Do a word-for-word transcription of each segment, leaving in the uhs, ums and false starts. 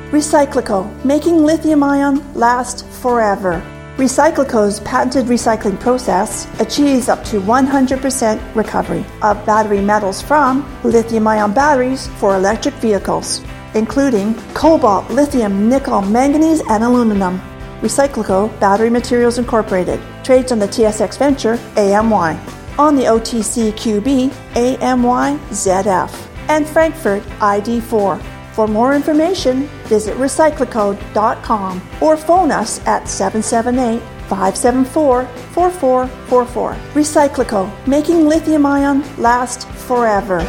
Recyclico, making lithium-ion last forever. Recyclico's patented recycling process achieves up to one hundred percent recovery of battery metals from lithium-ion batteries for electric vehicles, including cobalt, lithium, nickel, manganese, and aluminum. Recyclico Battery Materials Incorporated trades on the T S X Venture A M Y, on the O T C Q B A M Y Z F, and Frankfurt I D four. For more information, visit recyclico dot com or phone us at seven seven eight, five seven four, four four four four. Recyclico, making lithium-ion last forever.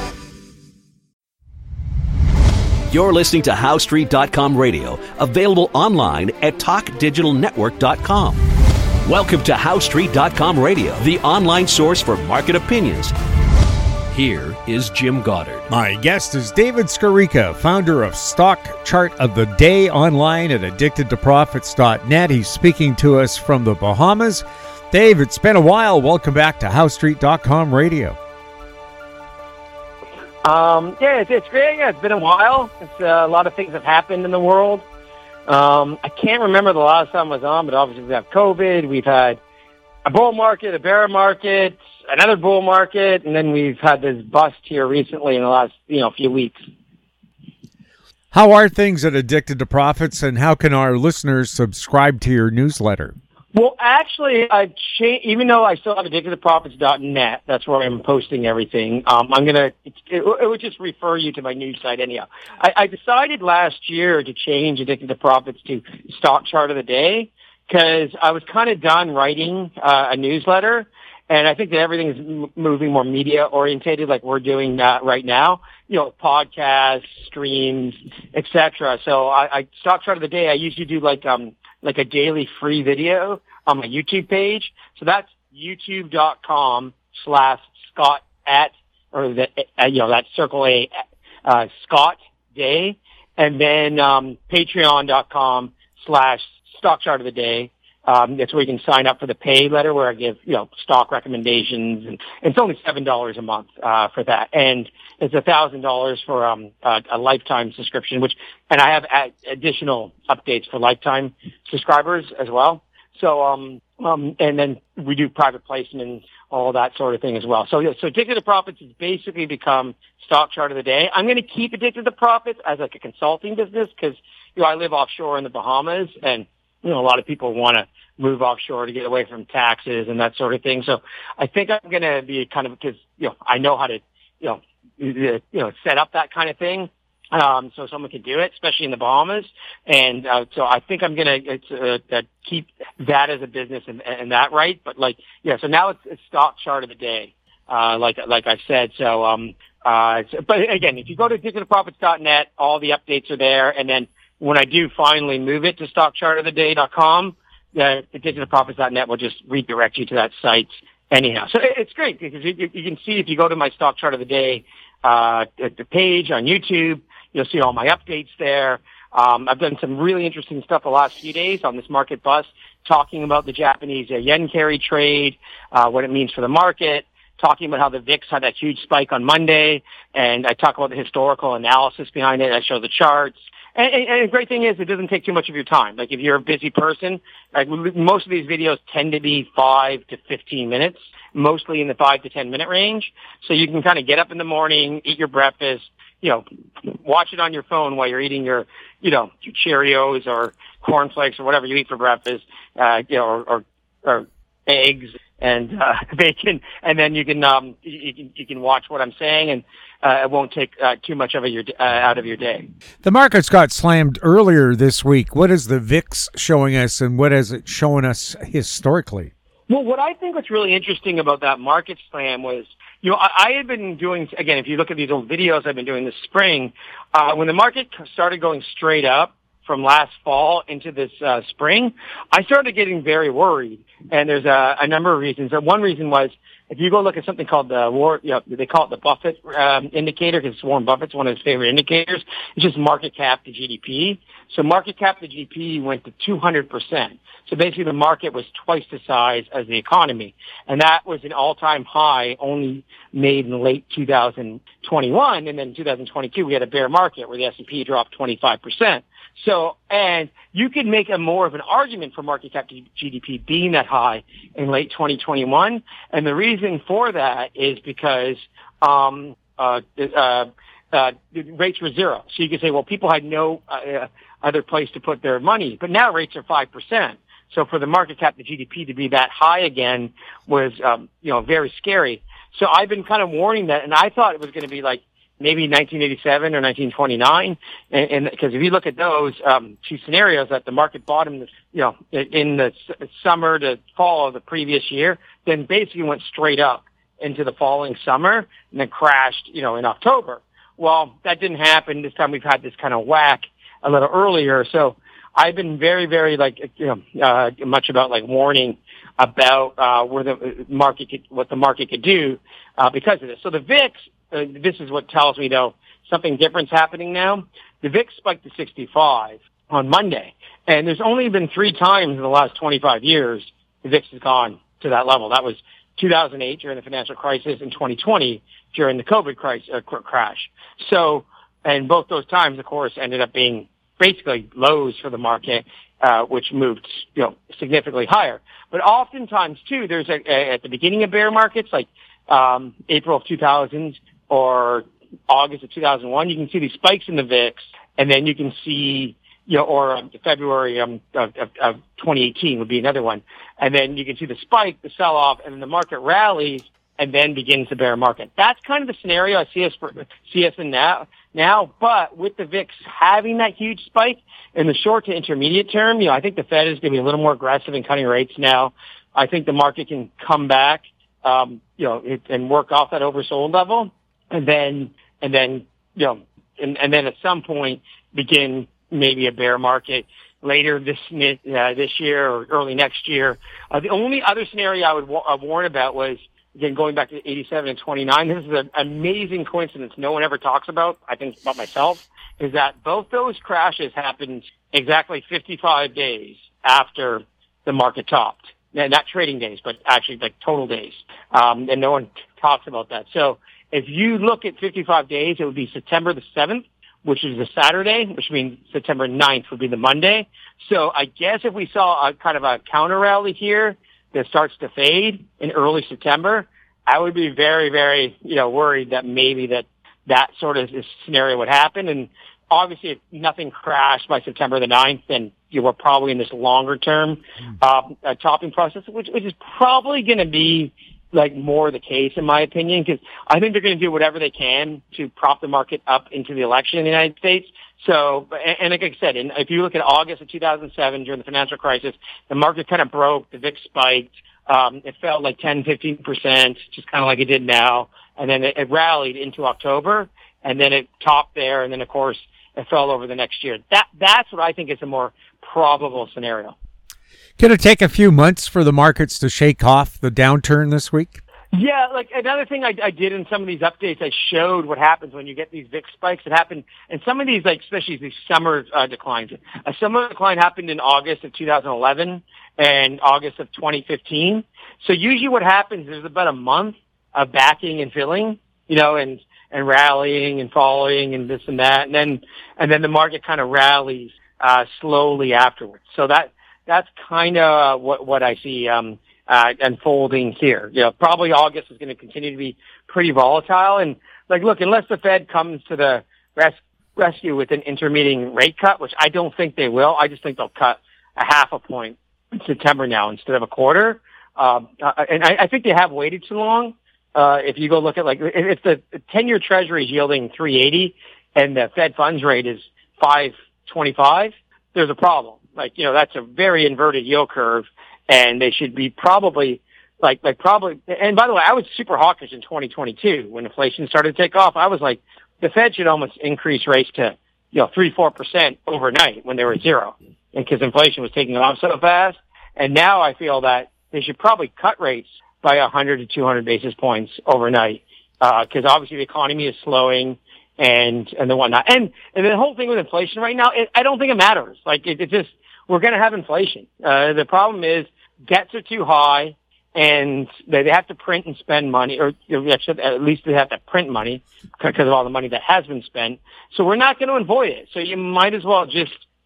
You're listening to How Street dot com radio, available online at talk digital network dot com. Welcome to How Street dot com radio, the online source for market opinions. Here is Jim Goddard. My guest is David Skorica, founder of Stock Chart of the Day online at addicted to profits dot net. He's speaking to us from the Bahamas. Dave, it's been a while. Welcome back to How Street dot com radio. Um, yeah, it's, it's great. Yeah, it's been a while. It's, uh, a lot of things have happened in the world. Um, I can't remember the last time I was on, but obviously we have COVID. We've had a bull market, a bear market, another bull market, and then we've had this bust here recently in the last, you know, few weeks. How are things at Addicted to Profits, and how can our listeners subscribe to your newsletter? Well, actually, I've changed, even though I still have addicted to profits dot net, that's where I'm posting everything. Um, I'm going to, it, it would just refer you to my news site anyhow. I, I decided last year to change Addicted to Profits to Stock Chart of the Day because I was kind of done writing uh, a newsletter. And I think that everything is m- moving more media orientated, like we're doing uh, right now. You know, podcasts, streams, et cetera. So I, I Stock Chart of the Day. I usually do like um like a daily free video on my YouTube page. So that's youtube dot com slash Scott at or the uh, you know that circle A uh, Scott Day, and then um, patreon dot com slash Stock Chart of the Day. Um, that's where you can sign up for the pay letter where I give, you know, stock recommendations, and, and it's only seven dollars a month, uh, for that. And it's a thousand dollars for, um, a, a lifetime subscription, which, and I have ad- additional updates for lifetime subscribers as well. So, um, um, and then we do private placement, all that sort of thing as well. So, yeah, so Addicted to Profits has basically become Stock Chart of the Day. I'm going to keep Addicted to Profits as like a consulting business because, you know, I live offshore in the Bahamas, and you know, a lot of people want to move offshore to get away from taxes and that sort of thing. So I think I'm going to be kind of, because, you know, I know how to, you know, you know, set up that kind of thing. Um, so someone can do it, especially in the Bahamas. And, uh, so I think I'm going to, uh, uh, keep that as a business and, and that right. But like, yeah, so now it's, it's Stock Chart of the Day, uh, like, like I said. So, um, uh, but again, if you go to addicted to profits dot net, all the updates are there. And then, when I do finally move it to stock chart of the day dot com, the addicted to profits dot net will just redirect you to that site anyhow. So it's great because you, you can see if you go to my Stock Chart of the Day uh, at the page on YouTube, you'll see all my updates there. Um, I've done some really interesting stuff the last few days on this market bust, talking about the Japanese uh, yen carry trade, uh, what it means for the market, talking about how the V I X had that huge spike on Monday, and I talk about the historical analysis behind it. I show the charts. And, and, and the great thing is it doesn't take too much of your time. Like if you're a busy person, like most of these videos tend to be five to fifteen minutes, mostly in the five to ten minute range. So you can kind of get up in the morning, eat your breakfast, you know, watch it on your phone while you're eating your, you know, your Cheerios or cornflakes or whatever you eat for breakfast, uh, you know, or, or, or eggs and uh, bacon, and then you can um, you can you can watch what I'm saying, and uh, it won't take uh, too much of a, your uh, out of your day. The markets got slammed earlier this week. What is the V I X showing us, and what has it shown us historically? Well, what I think what's really interesting about that market slam was, you know, I, I had been doing, again, if you look at these old videos I've been doing this spring, uh, when the market started going straight up from last fall into this uh, spring, I started getting very worried. And there's a, a number of reasons. One reason was, if you go look at something called the war, you know, they call it the Buffett um, indicator, because Warren Buffett's one of his favorite indicators. It's just market cap to G D P. So market cap to G D P went to two hundred percent. So basically the market was twice the size as the economy. And that was an all-time high only made in late two thousand twenty-one. And then in two thousand twenty-two, we had a bear market where the S and P dropped twenty-five percent. So, and you could make a more of an argument for market cap to G D P being that high in late twenty twenty-one. And the reason for that is because, um, uh, uh, uh, rates were zero. So you could say, well, people had no uh, other place to put their money, but now rates are five percent. So for the market cap to G D P to be that high again was, um, you know, very scary. So I've been kind of warning that, and I thought it was going to be like maybe nineteen eighty-seven or nineteen twenty-nine, and because if you look at those um, two scenarios, that the market bottomed, you know, in the summer to fall of the previous year, then basically went straight up into the following summer and then crashed, you know, in October. Well, that didn't happen. This time we've had this kind of whack a little earlier. So I've been very, very like, you know, uh, much about like warning about uh, where the market could, what the market could do uh, because of this. So the V I X, uh, this is what tells me though something different's happening now. The V I X spiked to sixty-five on Monday, and there's only been three times in the last twenty-five years the V I X has gone to that level. That was two thousand eight during the financial crisis and twenty twenty during the COVID crisis, uh, crash. So, and both those times, of course, ended up being basically lows for the market, uh, which moved, you know, significantly higher. But oftentimes too, there's a, a at the beginning of bear markets, like um, April of two thousand or August of two thousand one, you can see these spikes in the V I X, and then you can see, you know, or um, February um, of, of, of twenty eighteen would be another one, and then you can see the spike, the sell-off, and then the market rallies, and then begins the bear market. That's kind of the scenario I see us for, see us in now. Now, but with the V I X having that huge spike in the short to intermediate term, you know, I think the Fed is going to be a little more aggressive in cutting rates now. I think the market can come back, um, you know, it, and work off that oversold level, and then, and then, you know, and, and then at some point begin maybe a bear market later this uh, this year or early next year. Uh, the only other scenario I would wa- uh, warn about was, again, going back to eighty-seven and twenty-nine, this is an amazing coincidence no one ever talks about, I think about myself, is that both those crashes happened exactly fifty-five days after the market topped. Now, not trading days, but actually like total days. Um, and no one talks about that. So if you look at fifty-five days, it would be September the seventh, which is a Saturday, which means September ninth would be the Monday. So I guess if we saw a kind of a counter rally here that starts to fade in early September, I would be very, very, you know, worried that maybe that that sort of scenario would happen. And obviously, if nothing crashed by September the ninth, then you were probably in this longer term uh, uh, topping process, which, which is probably going to be like more the case, in my opinion, because I think they're going to do whatever they can to prop the market up into the election in the United States. So, and, and like I said, and if you look at August of two thousand seven during the financial crisis, the market kind of broke, the V I X spiked, um, it fell like ten, fifteen percent, just kind of like it did now, and then it, it rallied into October, and then it topped there, and then of course it fell over the next year. That that's what I think is a more probable scenario. Can it take a few months for the markets to shake off the downturn this week? Yeah, like another thing I, I did in some of these updates, I showed what happens when you get these V I X spikes. It happened, and some of these, like especially these summer uh, declines. A summer decline happened in August of two thousand eleven and August of twenty fifteen. So usually what happens is about a month of backing and filling, you know, and and rallying and falling and this and that, and then and then the market kind of rallies uh, slowly afterwards. So that. That's kind of what, what I see um, uh, unfolding here. You know, probably August is going to continue to be pretty volatile. And, like, look, unless the Fed comes to the res- rescue with an intermediate rate cut, which I don't think they will, I just think they'll cut a half a point in September now instead of a quarter. Um, uh, and I, I think they have waited too long. Uh, if you go look at, like, if the ten-year Treasury is yielding three eighty and the Fed funds rate is five twenty-five, there's a problem. Like, you know, that's a very inverted yield curve, and they should be probably, like, like probably, and by the way, I was super hawkish in twenty twenty-two when inflation started to take off. I was like, the Fed should almost increase rates to, you know, three, four percent overnight when they were at zero, and because inflation was taking off so fast. And now I feel that they should probably cut rates by one hundred to two hundred basis points overnight, because uh, obviously the economy is slowing. And, and the whatnot. And, and the whole thing with inflation right now, it, I don't think it matters. Like, it, it just, we're going to have inflation. Uh, the problem is debts are too high and they, they have to print and spend money, or you know, at least they have to print money because of all the money that has been spent. So we're not going to avoid it. So you might as well just,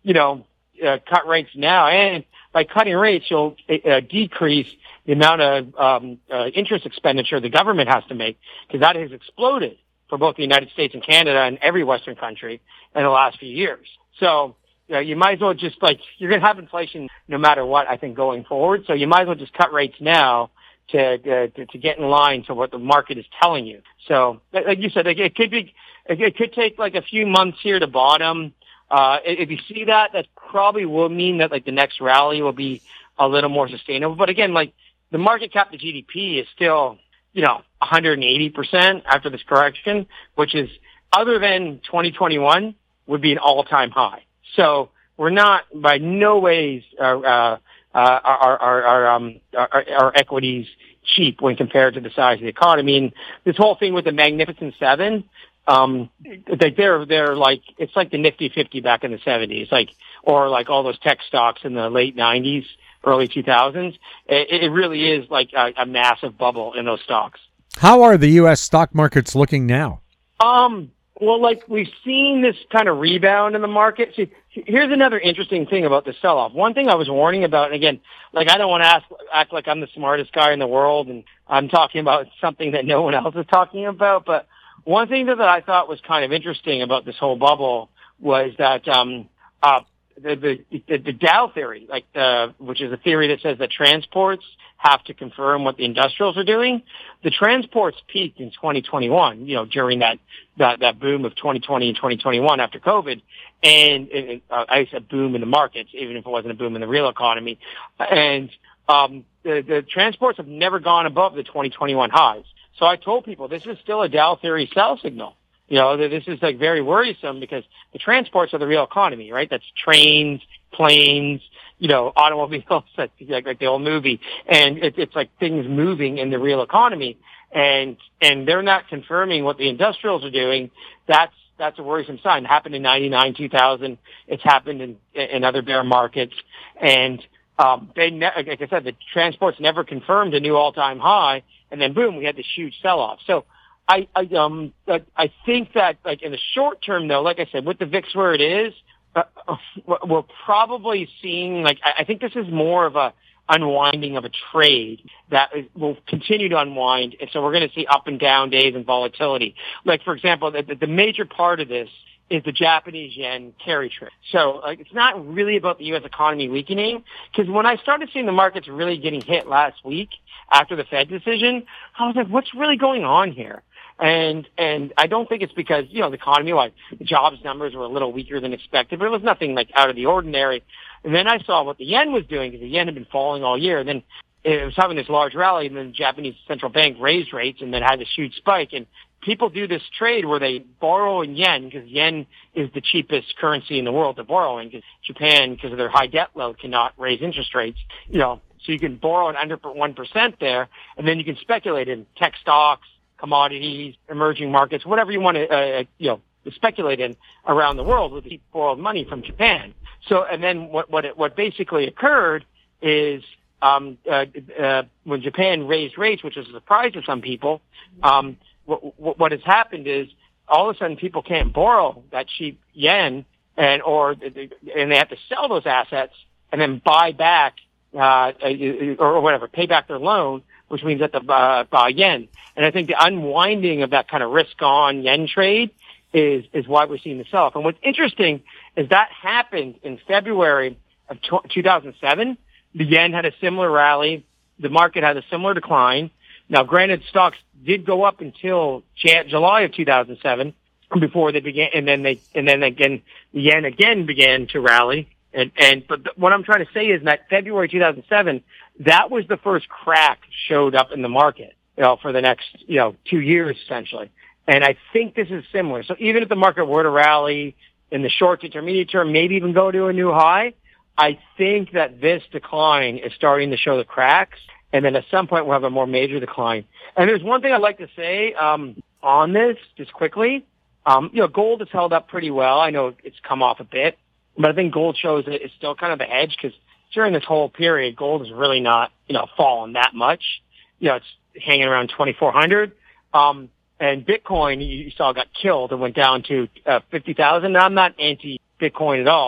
you know, uh, cut rates now. And by cutting rates, you'll uh, decrease the amount of um, uh, interest expenditure the government has to make, because that has exploded for both the United States and Canada and every Western country in the last few years. So, you know, you might as well just, like, you're going to have inflation no matter what, I think, going forward. So you might as well just cut rates now to uh, to, to get in line to what the market is telling you. So, like you said, it could be, it could take like a few months here to bottom. Uh, if you see that, that probably will mean that, like, the next rally will be a little more sustainable. But again, like, the market cap to G D P is still, you know, one hundred eighty percent after this correction, which is, other than twenty twenty-one, would be an all-time high. So we're not, by no ways, uh, uh, our, our, our, um, our, our equities cheap when compared to the size of the economy. And this whole thing with the Magnificent Seven, um, like they're, they're like, it's like the Nifty fifty back in the seventies, like, or like all those tech stocks in the late nineties, early two thousands. It, it really is like a, a massive bubble in those stocks. How are the U S stock markets looking now? Um, well, like, we've seen this kind of rebound in the market. See, here's another interesting thing about the sell-off. One thing I was warning about, and again, like, I don't want to ask, act like I'm the smartest guy in the world and I'm talking about something that no one else is talking about, but one thing that, that I thought was kind of interesting about this whole bubble was that um, uh, the, the, the, the Dow theory, like the, which is a theory that says that transports have to confirm what the industrials are doing. The transports peaked in twenty twenty-one, you know, during that, that, that boom of twenty twenty and twenty twenty-one after COVID. And it, uh, I said boom in the markets, even if it wasn't a boom in the real economy. And um, the, the transports have never gone above the twenty twenty-one highs. So I told people this is still a Dow theory sell signal. You know, this is like very worrisome because the transports are the real economy, right? That's trains, planes, you know, automobiles, like, like the old movie. And it, it's like things moving in the real economy. And, and they're not confirming what the industrials are doing. That's, that's a worrisome sign. It happened in ninety-nine, two thousand. It's happened in, in other bear markets. And, um, they, ne- like I said, the transports never confirmed a new all-time high. And then boom, we had this huge sell-off. So, I, I, um, I think that, like, in the short term, though, like I said, with the V I X where it is, uh, we're probably seeing, like, I think this is more of a unwinding of a trade that will continue to unwind. And so we're going to see up and down days and volatility. Like, for example, the, the major part of this is the Japanese yen carry trade. So, like, it's not really about the U S economy weakening, because when I started seeing the markets really getting hit last week after the Fed decision, I was like, what's really going on here? And, and I don't think it's because, you know, the economy, like, the jobs numbers were a little weaker than expected, but it was nothing, like, out of the ordinary. And then I saw what the yen was doing, because the yen had been falling all year. And then it was having this large rally, and then the Japanese central bank raised rates and then had this huge spike. And people do this trade where they borrow in yen, because yen is the cheapest currency in the world to borrow in, because Japan, because of their high debt load, cannot raise interest rates, you know. So you can borrow at under one percent there, and then you can speculate in tech stocks, commodities, emerging markets, whatever you want to, uh, you know, speculate in around the world with the borrowed money from Japan. So, and then what what it, what basically occurred is um, uh, uh, when Japan raised rates, which was a surprise to some people, um, what, what has happened is all of a sudden people can't borrow that cheap yen, and or and they have to sell those assets and then buy back uh, or whatever, pay back their loan, which means that the uh, buy yen. And I think the unwinding of that kind of risk-on yen trade is is why we're seeing the sell-off. And what's interesting is that happened in February of two thousand seven. The yen had a similar rally. The market had a similar decline. Now, granted, stocks did go up until Jan- July of two thousand seven before they began, and then they and then again the yen again began to rally. And and but th- what I'm trying to say is that February two thousand seven, that was the first crack showed up in the market, you know, for the next, you know, two years essentially. And I think this is similar. So even if the market were to rally in the short to intermediate term, maybe even go to a new high, I think that this decline is starting to show the cracks. And then at some point we'll have a more major decline. And there's one thing I'd like to say um, on this, just quickly. Um, you know, gold has held up pretty well. I know it's come off a bit, but I think gold shows that it's still kind of the edge, because during this whole period, gold has really not, you know, fallen that much. You know, it's hanging around twenty-four hundred. Um, and Bitcoin, you saw, got killed and went down to uh, fifty thousand. Now, I'm not anti-Bitcoin at all,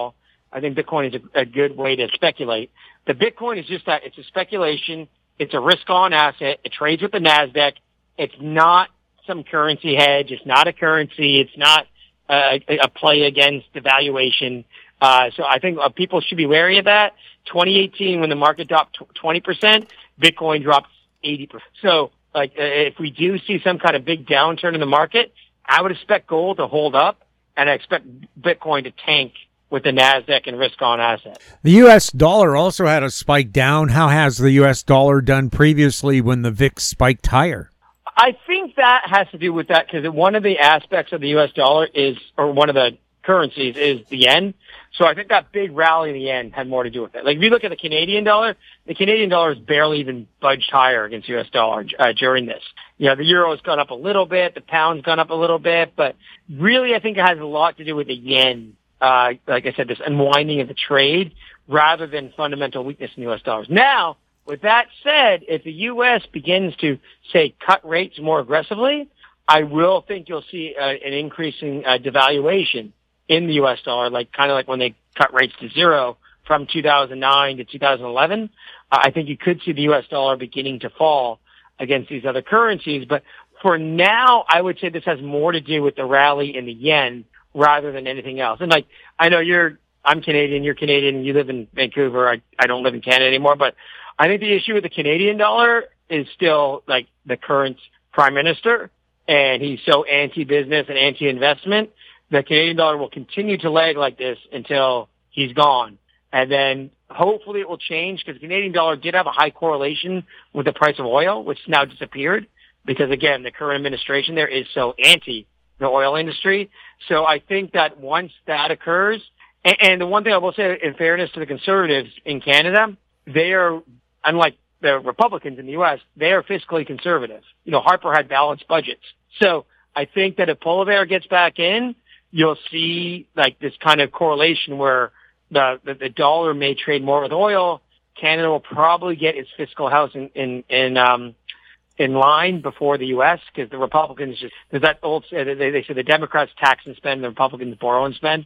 I think Bitcoin is a, a good way to speculate. The Bitcoin is just that. It's a speculation. It's a risk-on asset. It trades with the NASDAQ. It's not some currency hedge. It's not a currency. It's not uh, a, a play against devaluation. Uh, so I think uh, people should be wary of that. twenty eighteen, when the market dropped twenty percent, Bitcoin dropped eighty percent. So like uh, if we do see some kind of big downturn in the market, I would expect gold to hold up, and I expect Bitcoin to tank with the NASDAQ and risk-on asset. The U S dollar also had a spike down. How has the U S dollar done previously when the V I X spiked higher? I think that has to do with that because one of the aspects of the U S dollar is, or one of the currencies is the yen. So I think that big rally in the yen had more to do with it. Like if you look at the Canadian dollar, the Canadian dollar has barely even budged higher against U S dollar uh, during this. You know, the euro's gone up a little bit, the pound's gone up a little bit, but really I think it has a lot to do with the yen. Uh, like I said, this unwinding of the trade rather than fundamental weakness in U S dollars. Now, with that said, if the U S begins to, say, cut rates more aggressively, I will think you'll see uh, an increasing uh, devaluation in the U S dollar, like kind of like when they cut rates to zero from two thousand nine to two thousand eleven. Uh, I think you could see the U S dollar beginning to fall against these other currencies. But for now, I would say this has more to do with the rally in the yen rather than anything else. And like, I know you're, I'm Canadian, you're Canadian, you live in Vancouver, I, I don't live in Canada anymore, but I think the issue with the Canadian dollar is still like the current prime minister, and he's so anti-business and anti-investment. The Canadian dollar will continue to lag like this until he's gone. And then hopefully it will change because the Canadian dollar did have a high correlation with the price of oil, which now disappeared because again, the current administration there is so anti the oil industry. So I think that once that occurs, and, and the one thing I will say in fairness to the Conservatives in Canada, they are, unlike the Republicans in the U S, they are fiscally conservative. You know, Harper had balanced budgets. So I think that if Poilievre gets back in, you'll see like this kind of correlation where the, the, the dollar may trade more with oil. Canada will probably get its fiscal house in, in, in, um, in line before the U S because the Republicans just, there's that old, they, they say the Democrats tax and spend, the Republicans borrow and spend.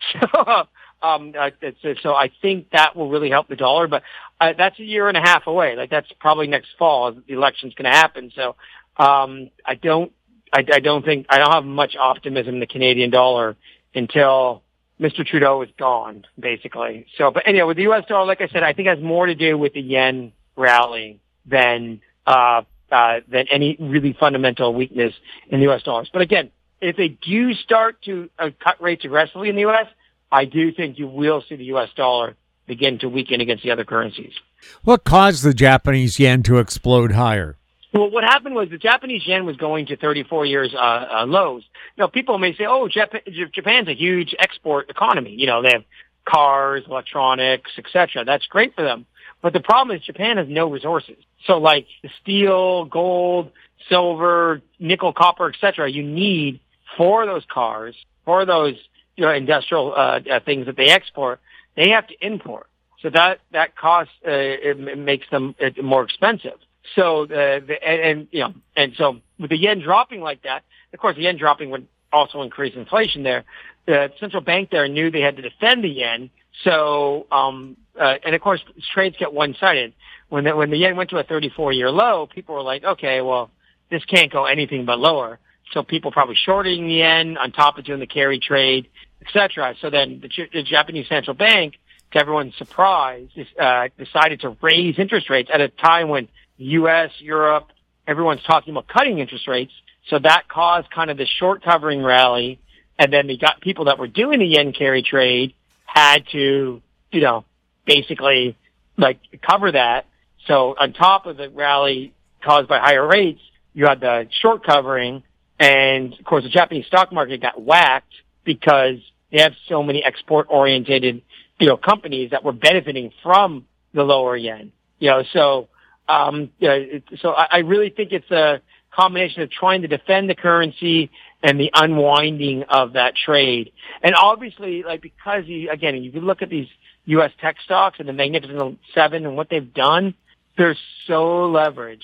So, um, uh, it's, so I think that will really help the dollar, but uh, that's a year and a half away. Like that's probably next fall. The election's going to happen. So, um, I don't, I, I don't think, I don't have much optimism in the Canadian dollar until Mister Trudeau is gone, basically. So, but anyway, with the U S dollar, like I said, I think it has more to do with the yen rally than, uh, Uh, than any really fundamental weakness in the U S dollars. But again, if they do start to uh, cut rates aggressively in the U S, I do think you will see the U S dollar begin to weaken against the other currencies. What caused the Japanese yen to explode higher? Well, what happened was the Japanese yen was going to thirty-four years uh, uh, lows. Now, people may say, oh, Jap- Japan's a huge export economy. You know, they have cars, electronics, et cetera. That's great for them. But the problem is Japan has no resources. So like the steel, gold, silver, nickel, copper, et cetera, you need for those cars, for those you know, industrial uh, uh, things that they export, they have to import. So that, that cost, uh, it, it makes them uh, more expensive. So the, the and, and, you know, and so with the yen dropping like that, of course the yen dropping would also increase inflation there. The central bank there knew they had to defend the yen. So, um, uh, and of course, trades get one-sided. When the, when the yen went to a thirty-four year low, people were like, okay, well, this can't go anything but lower. So people probably shorting the yen on top of doing the carry trade, et cetera. So then the, the Japanese central bank, to everyone's surprise, uh, decided to raise interest rates at a time when the U S, Europe, everyone's talking about cutting interest rates. So that caused kind of the short covering rally. And then they got people that were doing the yen carry trade had to, you know, basically like cover that. So on top of the rally caused by higher rates, you had the short covering. And of course, the Japanese stock market got whacked because they have so many export oriented, you know, companies that were benefiting from the lower yen, you know, so, um, you know, it, so I, I really think it's a combination of trying to defend the currency and the unwinding of that trade. And obviously, like, because you, again, you can look at these U S tech stocks and the Magnificent Seven and what they've done, they're so leveraged.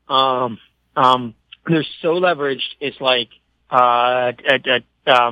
Um, um, they're so leveraged. It's like, uh, uh, uh um,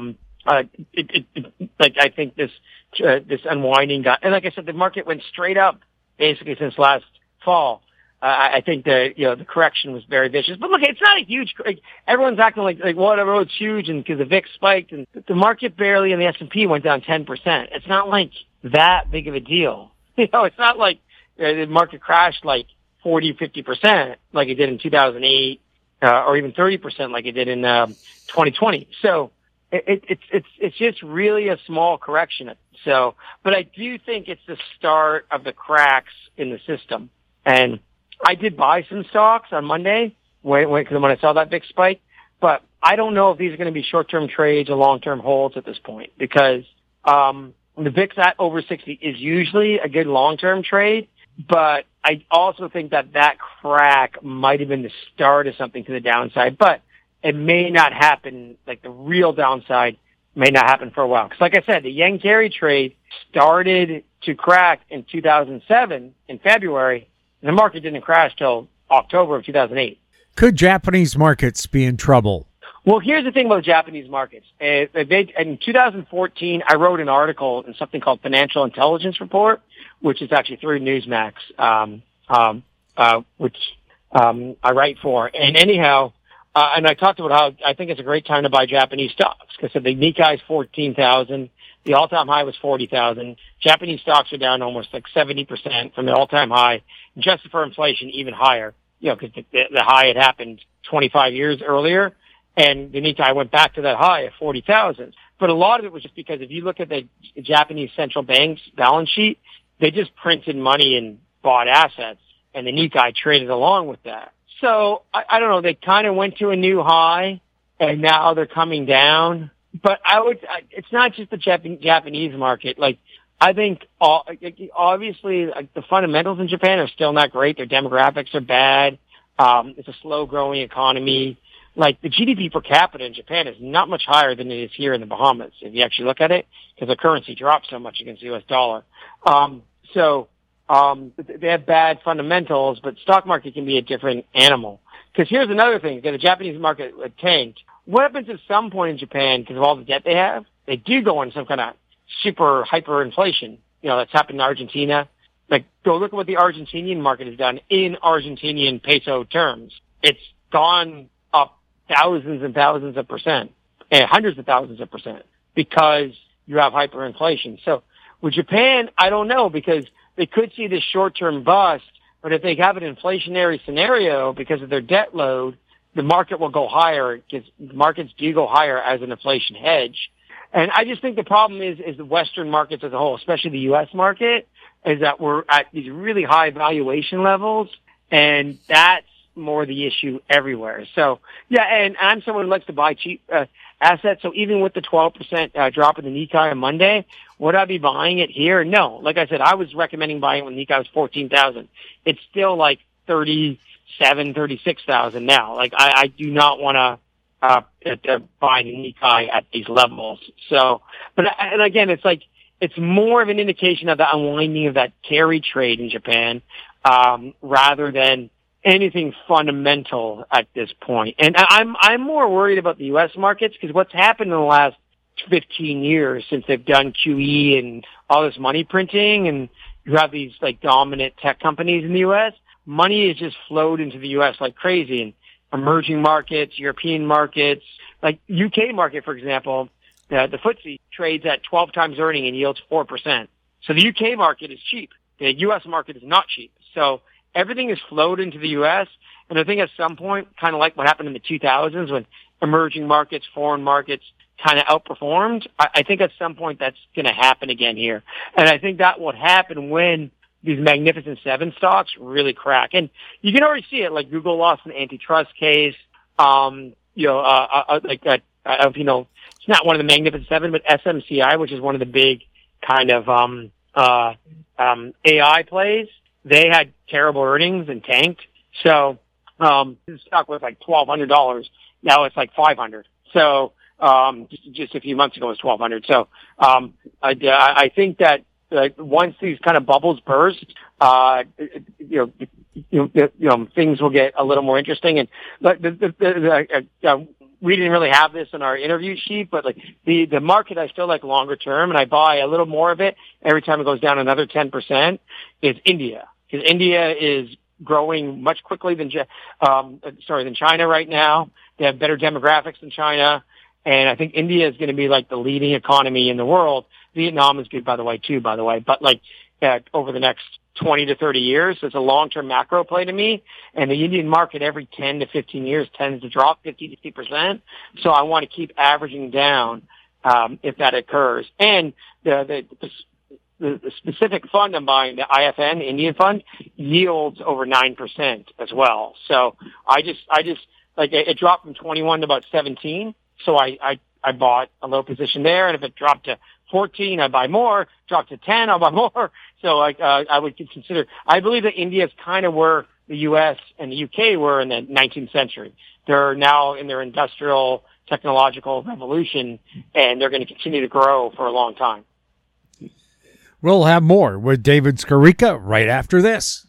uh, it, it, it, like I think this uh, this unwinding got, and like I said, the market went straight up basically since last fall. Uh, I think the you know the correction was very vicious, but look, it's not a huge. Like, everyone's acting like like whatever, it's huge, and because the V I X spiked, and the market barely and the S and P went down ten percent. It's not like that big of a deal. You know, it's not like uh, the market crashed like forty, fifty percent like it did in two thousand eight, uh, or even thirty percent like it did in um, twenty twenty. So it, it, it's it's it's just really a small correction. So, but I do think it's the start of the cracks in the system, and I did buy some stocks on Monday when, when, when I saw that big spike, but I don't know if these are going to be short-term trades or long-term holds at this point because um, the V I X at over sixty is usually a good long-term trade, but I also think that that crack might have been the start of something to the downside, but it may not happen, like the real downside may not happen for a while. Because like I said, the yen carry trade started to crack in two thousand seven in February. The market didn't crash till October of two thousand eight. Could Japanese markets be in trouble? Well, here's the thing about Japanese markets. Uh, they, in two thousand fourteen, I wrote an article in something called Financial Intelligence Report, which is actually through Newsmax, um, um, uh, which um, I write for. And anyhow, uh, and I talked about how I think it's a great time to buy Japanese stocks because the Nikkei is fourteen thousand. The all-time high was forty thousand. Japanese stocks are down almost like seventy percent from the all-time high, adjusted for inflation, even higher, you know, because the, the, the high had happened twenty-five years earlier, and the Nikkei went back to that high of forty thousand. But a lot of it was just because if you look at the Japanese central bank's balance sheet, they just printed money and bought assets, and the Nikkei traded along with that. So, I, I don't know, they kind of went to a new high, and now they're coming down. But I would, it's not just the Jap- Japanese market. Like, I think all, obviously like, the fundamentals in Japan are still not great. Their demographics are bad. Um, it's a slow growing economy. Like the G D P per capita in Japan is not much higher than it is here in the Bahamas. If you actually look at it, because the currency dropped so much against the U S dollar. Um, so, um, they have bad fundamentals, but stock market can be a different animal. Because here's another thing, because the Japanese market tanked. What happens at some point in Japan, because of all the debt they have, they do go on some kind of super hyperinflation. You know, that's happened in Argentina. Like, go look at what the Argentinian market has done in Argentinian peso terms. It's gone up thousands and thousands of percent, and hundreds of thousands of percent, because you have hyperinflation. So with Japan, I don't know, because they could see this short-term bust, but if they have an inflationary scenario because of their debt load, the market will go higher because markets do go higher as an inflation hedge. And I just think the problem is, is the Western markets as a whole, especially the U S market, is that we're at these really high valuation levels, and that's more the issue everywhere. So, yeah, and I'm someone who likes to buy cheap uh, assets. So even with the twelve percent uh, drop in the Nikkei on Monday, would I be buying it here? No. Like I said, I was recommending buying it when Nikkei was fourteen thousand. It's still like thirty-seven, thirty-six thousand now. Like I, I do not want to uh, uh, buy the Nikkei at these levels. So, but and again, it's like it's more of an indication of the unwinding of that carry trade in Japan, um, rather than anything fundamental at this point. And I'm I'm more worried about the U S markets because what's happened in the last fifteen years since they've done Q E and all this money printing, and you have these like dominant tech companies in the U S. Money has just flowed into the U S like crazy, and emerging markets, European markets, like U K market, for example, the, the F T S E trades at twelve times earning and yields four percent. So the U K market is cheap. The U S market is not cheap. So everything has flowed into the U S, and I think at some point, kind of like what happened in the two thousands when emerging markets, foreign markets kind of outperformed, I, I think at some point that's going to happen again here. And I think that will happen when these Magnificent Seven stocks really crack. And you can already see it, like Google lost an antitrust case. Um, you know, uh, uh, like, uh, uh, you know, it's not one of the Magnificent Seven, but S M C I, which is one of the big kind of um, uh, um, A I plays, they had terrible earnings and tanked. So um, the stock was like twelve hundred dollars. Now it's like five hundred dollars. So um, just, just a few months ago it was twelve hundred dollars. So um, I, I think that Uh, once these kind of bubbles burst, uh, you know, you know, you know, things will get a little more interesting. And the, the, the, the uh, uh, we didn't really have this in our interview sheet, but like the, the market I feel like longer term, and I buy a little more of it every time it goes down another ten percent, is India. Because India is growing much quickly than, um, sorry, than China right now. They have better demographics than China. And I think India is going to be like the leading economy in the world. Vietnam is good, by the way, too, by the way. But like uh, over the next twenty to thirty years, it's a long-term macro play to me. And the Indian market every ten to fifteen years tends to drop fifty to sixty percent. So I want to keep averaging down um, if that occurs. And the, the, the, the specific fund I'm buying, the I F N, the Indian fund, yields over nine percent as well. So I just, I just, like it, it dropped from twenty-one to about seventeen. So I, I, I bought a low position there. And if it dropped to fourteen, I buy more. Dropped to ten, I'll buy more. So I, uh, I would consider, I believe that India is kind of where the U S and the U K were in the nineteenth century. They're now in their industrial technological revolution, and they're going to continue to grow for a long time. We'll have more with David Skorica right after this.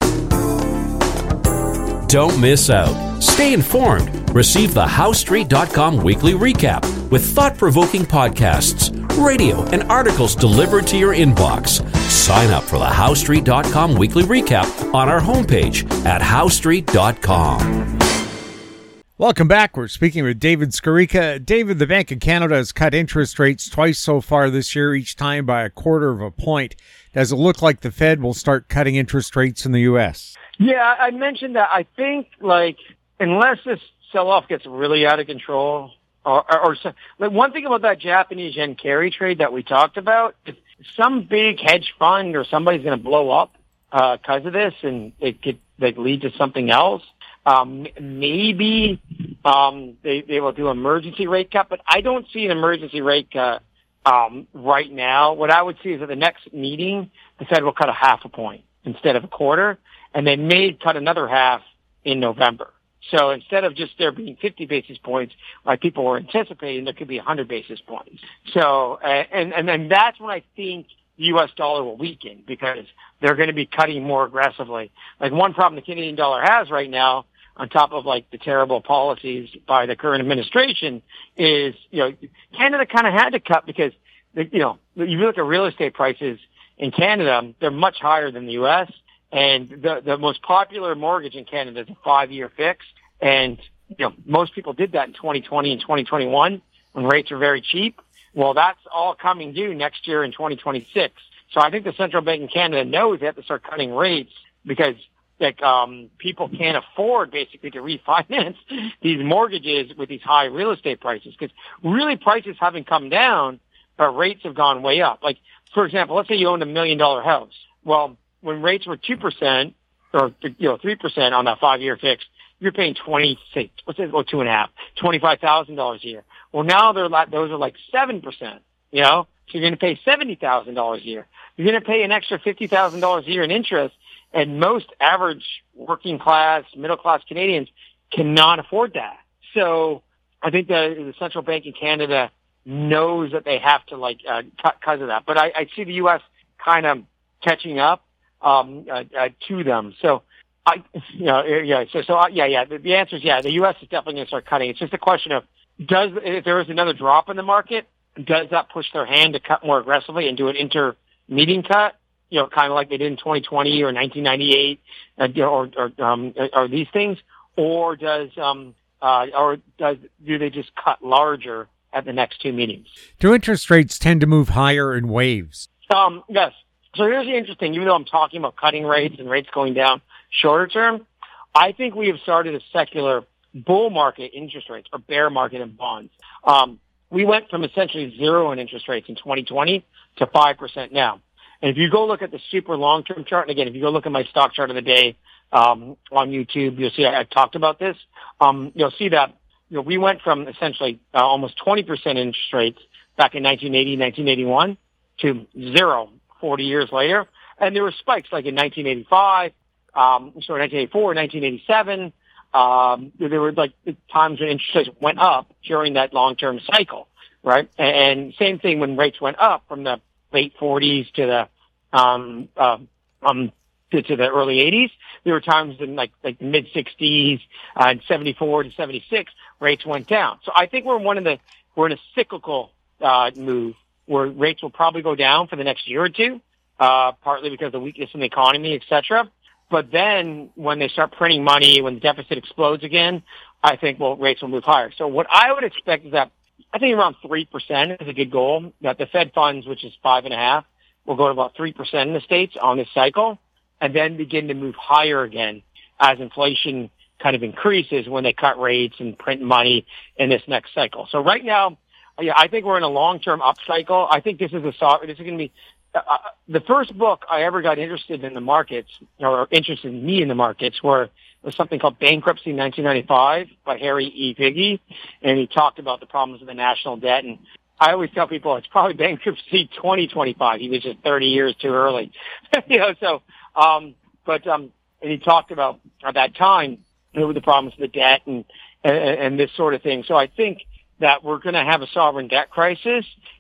Don't miss out. Stay informed. Receive the House Street dot com weekly recap with thought-provoking podcasts, radio, and articles delivered to your inbox. Sign up for the House Street dot com weekly recap on our homepage at House Street dot com. Welcome back. We're speaking with David Skorica. David, the Bank of Canada has cut interest rates twice so far this year, each time by a quarter of a point. Does it look like the Fed will start cutting interest rates in the U S? Yeah, I mentioned that. I think, like, unless this sell-off gets really out of control, or, or, or like one thing about that Japanese yen carry trade that we talked about, if some big hedge fund or somebody's going to blow up uh, because of this, and it could like lead to something else. Um, maybe um, they they will do an emergency rate cut, but I don't see an emergency rate cut um, right now. What I would see is at the next meeting, the Fed will cut a half a point instead of a quarter, and they may cut another half in November. So instead of just there being fifty basis points, like people were anticipating, there could be one hundred basis points. So, uh, and, and then that's when I think the U S dollar will weaken, because they're going to be cutting more aggressively. Like one problem the Canadian dollar has right now, on top of like the terrible policies by the current administration, is, you know, Canada kind of had to cut because, the, you know, you look at real estate prices in Canada, they're much higher than the U S, and the, the most popular mortgage in Canada is a five-year fixed. And, you know, most people did that in twenty twenty and twenty twenty-one when rates are very cheap. Well, that's all coming due next year in twenty twenty-six. So I think the Central Bank in Canada knows they have to start cutting rates because, like, um, people can't afford basically to refinance these mortgages with these high real estate prices, because really prices haven't come down, but rates have gone way up. Like, for example, let's say you owned a million dollar house. Well, when rates were two percent or, you know, three percent on that five-year fixed, you're paying twenty, say, let's say, well, two and a half, twenty-five thousand dollars a year. Well, now they're like, those are like seven percent, you know, so you're going to pay seventy thousand dollars a year. You're going to pay an extra fifty thousand dollars a year in interest, and most average working class, middle class Canadians cannot afford that. So I think the, the Central Bank in Canada knows that they have to like uh, cut because of that. But I, I see the U S kind of catching up um, uh, uh, to them. So I, you know, yeah, so, so uh, yeah, yeah, the, the answer is yeah, the U S is definitely going to start cutting. It's just a question of, does, if there is another drop in the market, does that push their hand to cut more aggressively and do an inter-meeting cut? You know, kind of like they did in twenty twenty or nineteen ninety-eight, uh, or, or, um, or these things, or does, um, uh, or does, do they just cut larger at the next two meetings? Do interest rates tend to move higher in waves? Um, yes. So here's the interesting, even though I'm talking about cutting rates and rates going down shorter term, I think we have started a secular bull market interest rates or bear market in bonds. Um, we went from essentially zero in interest rates in twenty twenty to five percent now. And if you go look at the super long-term chart, and again, if you go look at my stock chart of the day um, on YouTube, you'll see I, I talked about this. Um, you'll see that you know we went from essentially uh, almost twenty percent interest rates back in nineteen eighty, nineteen eighty-one to zero forty years later. And there were spikes like in nineteen eighty-five, um, sorry, nineteen eighty-four, nineteen eighty-seven. Um, there were like times when interest rates went up during that long-term cycle, right? And same thing when rates went up from the late forties to the um, uh, um, to, to the early eighties. There were times in like like the mid sixties uh, and seventy-four to seventy-six, rates went down. So I think we're in one of the we're in a cyclical uh, move where rates will probably go down for the next year or two, uh, partly because of the weakness in the economy, et cetera. But then when they start printing money, when the deficit explodes again, I think, well, rates will move higher. So what I would expect is that I think around three percent is a good goal, that the Fed funds, which is five and a half, will go to about three percent in the States on this cycle and then begin to move higher again as inflation kind of increases when they cut rates and print money in this next cycle. So right now, yeah, I think we're in a long-term up cycle. I think this is a this is going to be uh, the first book I ever got interested in the markets, or interested in me in the markets, were was something called Bankruptcy in nineteen ninety-five by Harry E. Piggy, and he talked about the problems of the national debt. And I always tell people it's probably bankruptcy twenty twenty-five. He was just thirty years too early, you know. So, um, but um, and he talked about at that time you know, the problems of the debt and, and and this sort of thing. So I think that we're going to have a sovereign debt crisis,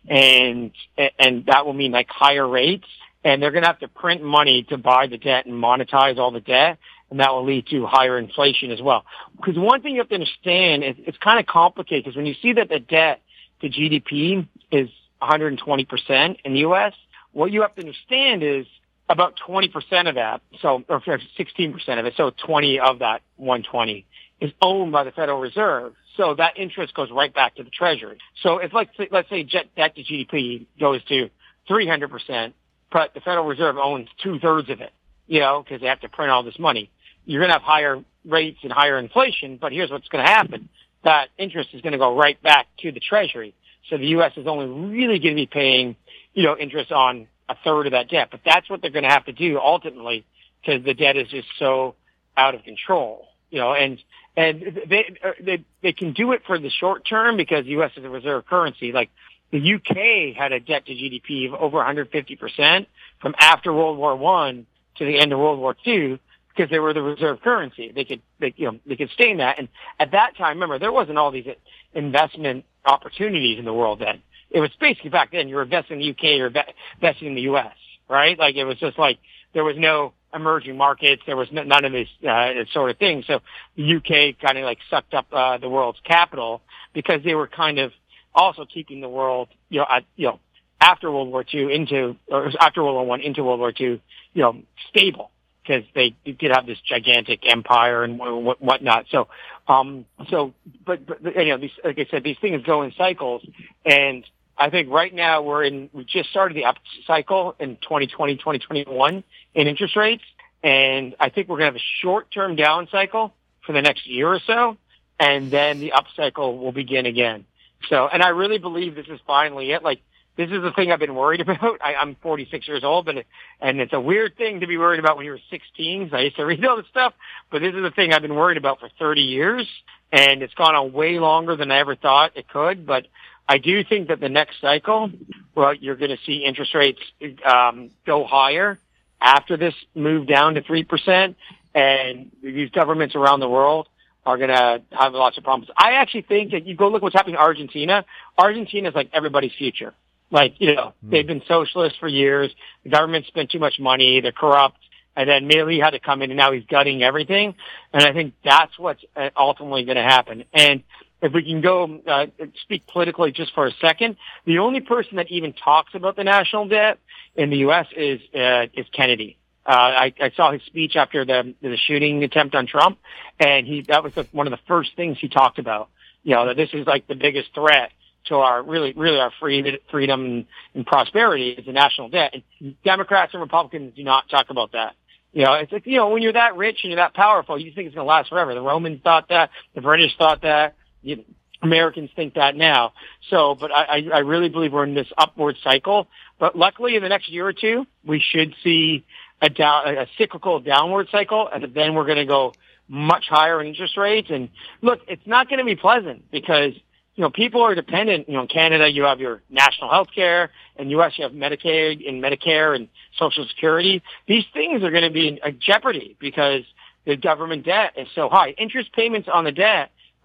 and and that will mean like higher rates, and they're going to have to print money to buy the debt and monetize all the debt, and that will lead to higher inflation as well. Because one thing you have to understand is it's kind of complicated, because when you see that the debt to G D P is one hundred twenty percent in the U S, what you have to understand is about twenty percent of that, so or sixteen percent of it, so twenty of that one hundred twenty is owned by the Federal Reserve. So that interest goes right back to the Treasury. So if, like, let's say debt to G D P goes to three hundred percent, but the Federal Reserve owns two-thirds of it, you know, because they have to print all this money, you're going to have higher rates and higher inflation, but here's what's going to happen. That interest is going to go right back to the Treasury. So the U S is only really going to be paying, you know, interest on a third of that debt. But that's what they're going to have to do ultimately, because the debt is just so out of control, you know, and and they they they can do it for the short term because the U S is a reserve currency. Like the U K had a debt to G D P of over one hundred fifty percent from after World War One to the end of World War Two, because they were the reserve currency. They could, they, you know, they could stay in that. And at that time, remember, there wasn't all these investment opportunities in the world then. It was basically back then, you were investing in the U K, you're investing in the U S, right? Like, it was just like, there was no emerging markets, there was none of this uh, sort of thing. So the U K kind of like sucked up uh, the world's capital, because they were kind of also keeping the world, you know, at, you know, after World War Two into, or after World War One into World War Two, you know, stable, because they did have this gigantic empire and what whatnot. So, um, so, but, but you know, these, like I said, these things go in cycles, and I think right now we're in, we just started the up cycle in twenty twenty, twenty twenty-one in interest rates, and I think we're going to have a short-term down cycle for the next year or so, and then the up cycle will begin again. So, and I really believe this is finally it. Like, this is the thing I've been worried about. I, I'm forty-six years old, but it, and it's a weird thing to be worried about when you were sixteen. So I used to read all this stuff, but this is the thing I've been worried about for thirty years, and it's gone on way longer than I ever thought it could. But I do think that the next cycle, well, you're going to see interest rates um, go higher after this move down to three percent, and these governments around the world are going to have lots of problems. I actually think that you go look what's happening in Argentina. Argentina is like everybody's future. Like, you know, mm. they've been socialist for years. The government spent too much money. They're corrupt. And then Milei had to come in, and now he's gutting everything. And I think that's what's ultimately going to happen. And if we can go uh, speak politically just for a second, the only person that even talks about the national debt in the U S is uh, is Kennedy. Uh, I, I saw his speech after the the shooting attempt on Trump, and he that was the, one of the first things he talked about. You know, that this is like the biggest threat to our really, really our free, freedom and, and prosperity is the national debt. And Democrats and Republicans do not talk about that. You know, it's like, you know, when you're that rich and you're that powerful, you think it's going to last forever. The Romans thought that. The British thought that. You, Americans think that now. So, but I, I really believe we're in this upward cycle. But luckily, in the next year or two, we should see a, down, a cyclical downward cycle, and then we're going to go much higher in interest rates. And look, it's not going to be pleasant, because you know, people are dependent. You know, in Canada, you have your national health care. In the U S, you have Medicaid and Medicare and Social Security. These things are going to be in jeopardy because the government debt is so high. Interest payments on the debt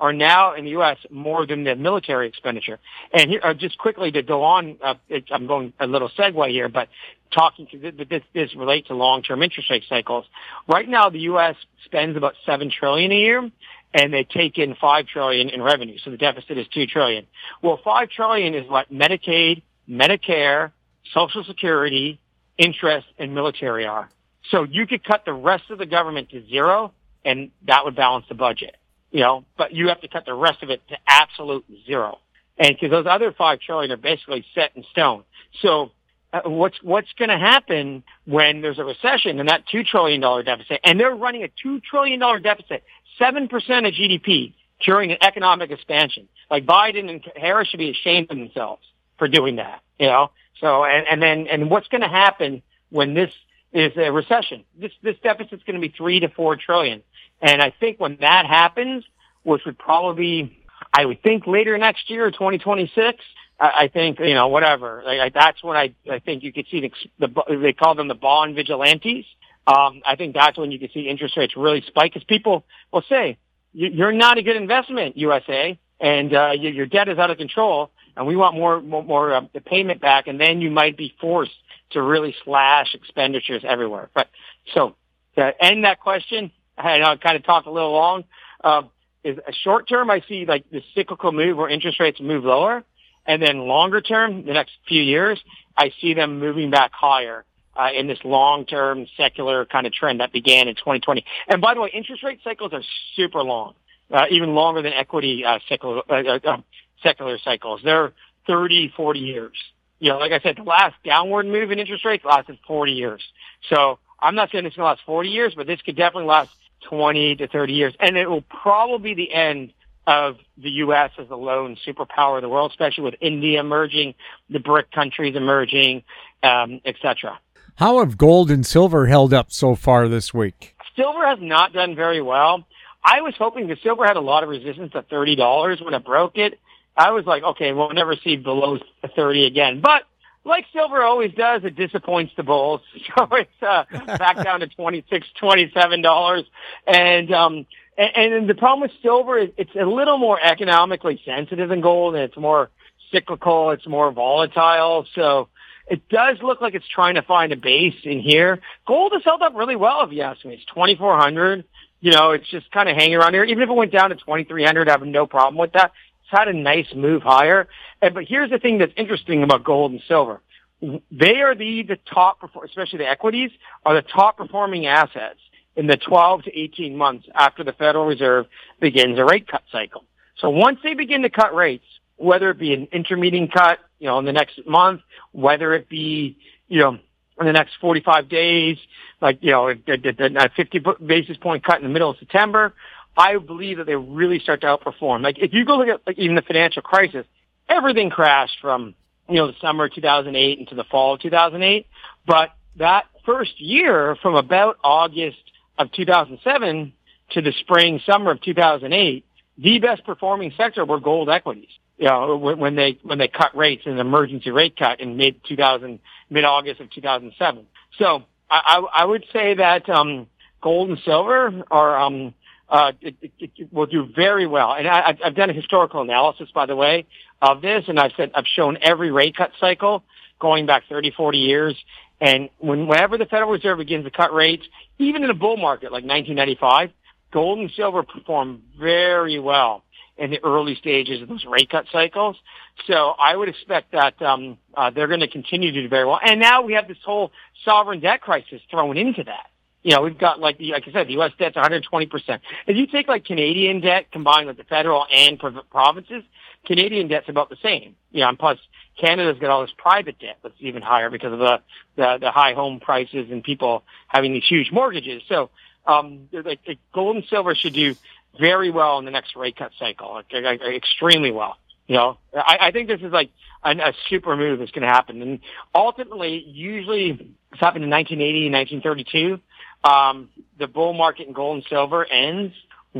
are now in the U S more than the military expenditure. And here, uh, just quickly to go on, uh, it, I'm going a little segue here, but talking to this, this, this relates to long-term interest rate cycles. Right now, the U S spends about seven trillion dollars a year, and they take in five trillion dollars in revenue. So the deficit is two trillion dollars. Well, five trillion dollars is what Medicaid, Medicare, Social Security, interest, and military are. So you could cut the rest of the government to zero, and that would balance the budget. You know, but you have to cut the rest of it to absolute zero. And because those other five trillion dollars are basically set in stone. So uh, what's what's going to happen when there's a recession and that two trillion dollars deficit, and they're running a two trillion dollars deficit, seven percent of G D P during an economic expansion. Like Biden and Harris should be ashamed of themselves for doing that, you know? So, and, and then, and what's going to happen when this is a recession? This, this deficit's going to be three to four trillion. And I think when that happens, which would probably be, I would think later next year, twenty twenty-six, I, I think, you know, whatever. Like, I, that's when I, I think you could see the, the, they call them the bond vigilantes. Um, I think that's when you could see interest rates really spike, because people will say, you're not a good investment, U S A, and uh, your debt is out of control, and we want more, more, more uh, the payment back, and then you might be forced to really slash expenditures everywhere. But so to end that question, I know I kind of talked a little long. Uh, is a short term, I see like the cyclical move where interest rates move lower, and then longer term, the next few years, I see them moving back higher uh, in this long term secular kind of trend that began in twenty twenty. And by the way, interest rate cycles are super long, uh, even longer than equity uh, secular, uh, uh, secular cycles. They're thirty, forty years. You know, like I said, the last downward move in interest rates lasted forty years. So I'm not saying it's going to last forty years, but this could definitely last twenty to thirty years. And it will probably be the end of the U S as the lone superpower of the world, especially with India emerging, the BRIC countries emerging, um, et cetera. How have gold and silver held up so far this week? Silver has not done very well. I was hoping the silver had a lot of resistance at thirty dollars when it broke it. I was like, okay, we'll never see below thirty again. But like silver always does, it disappoints the bulls. So it's uh, back down to twenty-six, twenty-seven dollars. And, um, and, and the problem with silver is it's a little more economically sensitive than gold, and it's more cyclical, it's more volatile. So it does look like it's trying to find a base in here. Gold has held up really well, if you ask me. It's twenty-four hundred. You know, it's just kind of hanging around here. Even if it went down to twenty-three hundred, I have no problem with that. It's had a nice move higher. And, but here's the thing that's interesting about gold and silver. They are the, the top, especially the equities, are the top performing assets in the twelve to eighteen months after the Federal Reserve begins a rate cut cycle. So once they begin to cut rates, whether it be an intermediate cut, you know, in the next month, whether it be, you know, in the next forty-five days, like, you know, a fifty basis point cut in the middle of September, I believe that they really start to outperform. Like, if you go look at, like, even the financial crisis, everything crashed from, you know, the summer of two thousand eight into the fall of two thousand eight. But that first year, from about August of two thousand seven to the spring, summer of two thousand eight, the best performing sector were gold equities. You know, when they, when they cut rates in an emergency rate cut in mid two thousand, mid-August of two thousand seven. So I, I, I would say that, um, gold and silver are, um, uh, it, it, it will do very well. And I, I've done a historical analysis, by the way, of this, and I've said, I've shown every rate cut cycle going back thirty, forty years. And when, whenever the Federal Reserve begins to cut rates, even in a bull market like nineteen ninety-five, gold and silver perform very well in the early stages of those rate cut cycles. So I would expect that um, uh, they're going to continue to do very well. And now we have this whole sovereign debt crisis thrown into that. You know, we've got, like, the, like I said, the U S debt's one hundred twenty percent. If you take, like, Canadian debt combined with the federal and prov- provinces, Canadian debt's about the same. You know, and plus Canada's got all this private debt that's even higher because of the, the, the high home prices and people having these huge mortgages. So, um, like, like gold and silver should do very well in the next rate cut cycle, like, like, extremely well. You know, I, I think this is like a, a super move that's going to happen. And ultimately, usually it's happened in nineteen eighty and nineteen thirty-two. Um, the bull market in gold and silver ends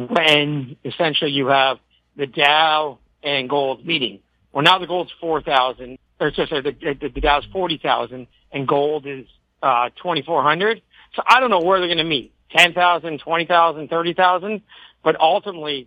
when essentially you have the Dow and gold meeting. Well, now the gold's four thousand, or sorry, the, the, the Dow's forty thousand and gold is, uh, twenty-four hundred. So I don't know where they're going to meet, ten thousand, twenty thousand, thirty thousand, but ultimately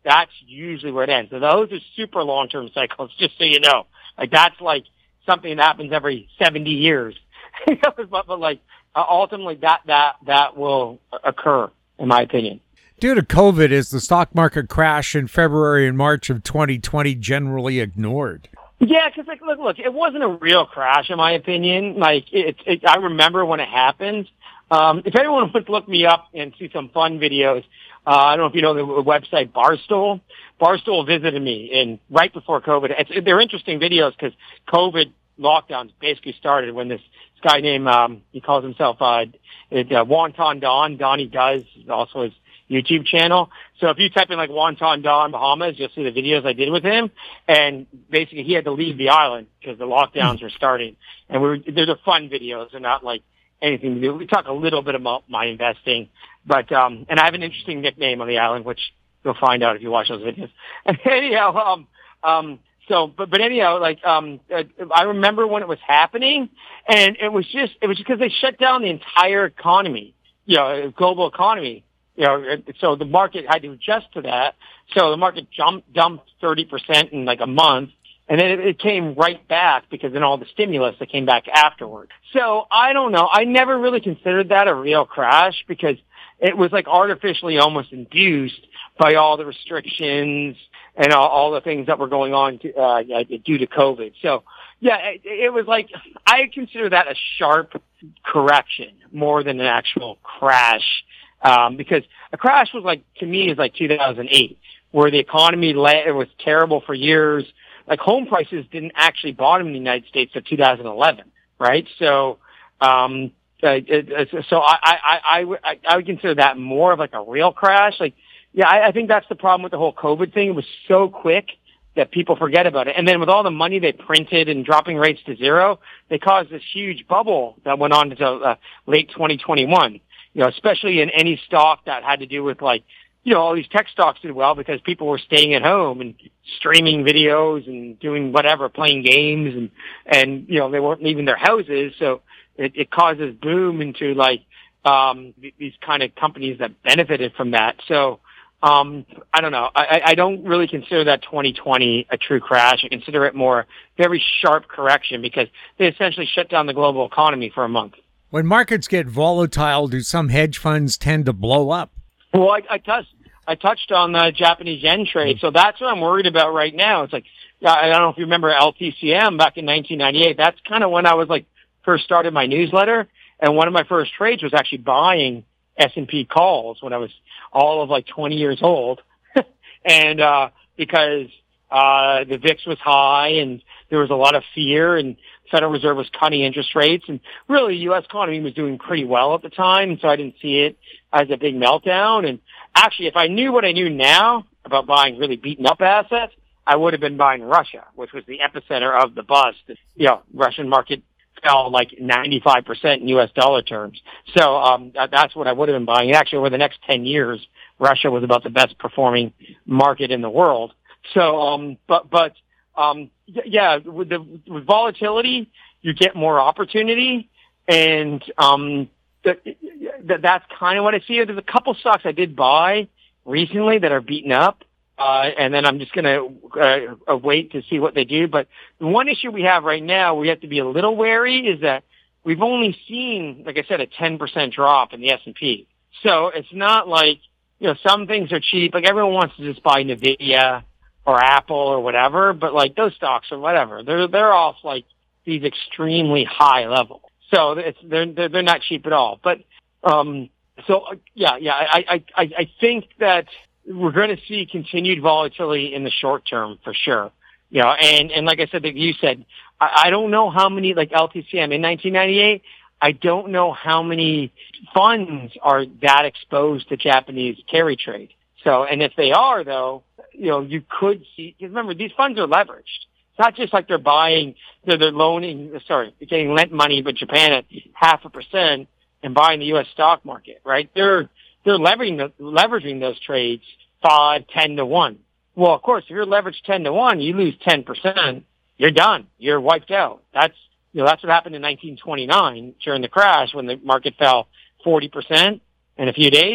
that's usually where it ends. So those are super long-term cycles, just so you know. Like, that's like something that happens every seventy years. but, but like, uh, ultimately that, that, that will occur, in my opinion. Due to COVID, is the stock market crash in February and March of twenty twenty generally ignored? Yeah, because like, look, look, it wasn't a real crash, in my opinion. Like, it, it I remember when it happened. Um, if anyone wants to look me up and see some fun videos, uh, I don't know if you know the website Barstool. Barstool visited me in right before COVID. It's, they're interesting videos because COVID lockdowns basically started when this guy named um, he calls himself uh, it, uh, Wonton Don. Donnie Does also his YouTube channel. So if you type in like Wonton Don Bahamas, you'll see the videos I did with him. And basically, he had to leave the island because the lockdowns were starting. And we were, they're fun videos. They're not like anything to do. We talk a little bit about my investing, but um, and I have an interesting nickname on the island, which you'll find out if you watch those videos. And anyhow, um, um, so but but anyhow, like um, uh, I remember when it was happening, and it was just it was because they shut down the entire economy, you know, global economy. You know, so the market had to adjust to that. So the market jumped, dumped thirty percent in like a month. And then it, it came right back because then all the stimulus that came back afterward. So I don't know. I never really considered that a real crash because it was like artificially almost induced by all the restrictions and all, all the things that were going on to, uh, due to COVID. So yeah, it, it was like, I consider that a sharp correction more than an actual crash. Um, because a crash was like, to me, is like two thousand eight, where the economy la- it was terrible for years. Like home prices didn't actually bottom in the United States until two thousand eleven, right? So, um, uh, it, so I, I, I, I, I would consider that more of like a real crash. Like, yeah, I, I think that's the problem with the whole COVID thing. It was so quick that people forget about it. And then with all the money they printed and dropping rates to zero, they caused this huge bubble that went on until uh, late twenty twenty-one. You know, especially in any stock that had to do with like, you know, all these tech stocks did well because people were staying at home and streaming videos and doing whatever, playing games and, and, you know, they weren't leaving their houses. So it, it causes boom into like, um, these kind of companies that benefited from that. So, um, I don't know. I, I don't really consider that twenty twenty a true crash. I consider it more very sharp correction because they essentially shut down the global economy for a month. When markets get volatile, do some hedge funds tend to blow up? Well, I, I touched I touched on the Japanese yen trade, so that's what I'm worried about right now. It's like, I don't know if you remember L T C M back in nineteen ninety-eight. That's kind of when I was like first started my newsletter, and one of my first trades was actually buying S and P calls when I was all of like twenty years old, and uh, because uh, the V I X was high and there was a lot of fear and Federal Reserve was cutting interest rates, and really the U S economy was doing pretty well at the time, so I didn't see it as a big meltdown. And actually, if I knew what I knew now about buying really beaten up assets, I would have been buying Russia, which was the epicenter of the bust. You know, Russian market fell like ninety-five percent in U S dollar terms. So um, that, that's what I would have been buying. Actually, over the next ten years, Russia was about the best performing market in the world. So, um, but, but, Um, yeah, with the with volatility, you get more opportunity, and um, that, that that's kind of what I see. There's a couple stocks I did buy recently that are beaten up, uh, and then I'm just going to uh, wait to see what they do. But the one issue we have right now, we have to be a little wary, is that we've only seen, like I said, a ten percent drop in the S and P. So it's not like, you know, some things are cheap. Like everyone wants to just buy NVIDIA or Apple or whatever, but like those stocks or whatever, they're they're off like these extremely high levels. So it's they're they're, they're not cheap at all. But um, so yeah, yeah, I I I think that we're going to see continued volatility in the short term for sure. You know, and and like I said, like you said, I, I don't know how many like L T C M in nineteen ninety-eight. I don't know how many funds are that exposed to Japanese carry trade. So, and if they are, though, you know, you could see, because remember, these funds are leveraged. It's not just like they're buying, they're, they're loaning, sorry, they're getting lent money by Japan at half a percent and buying the U S stock market, right? They're, they're leveraging, the, leveraging those trades five, ten to one. Well, of course, if you're leveraged ten to one, you lose ten percent, you're done. You're wiped out. That's, you know, that's what happened in nineteen twenty-nine during the crash when the market fell forty percent in a few days.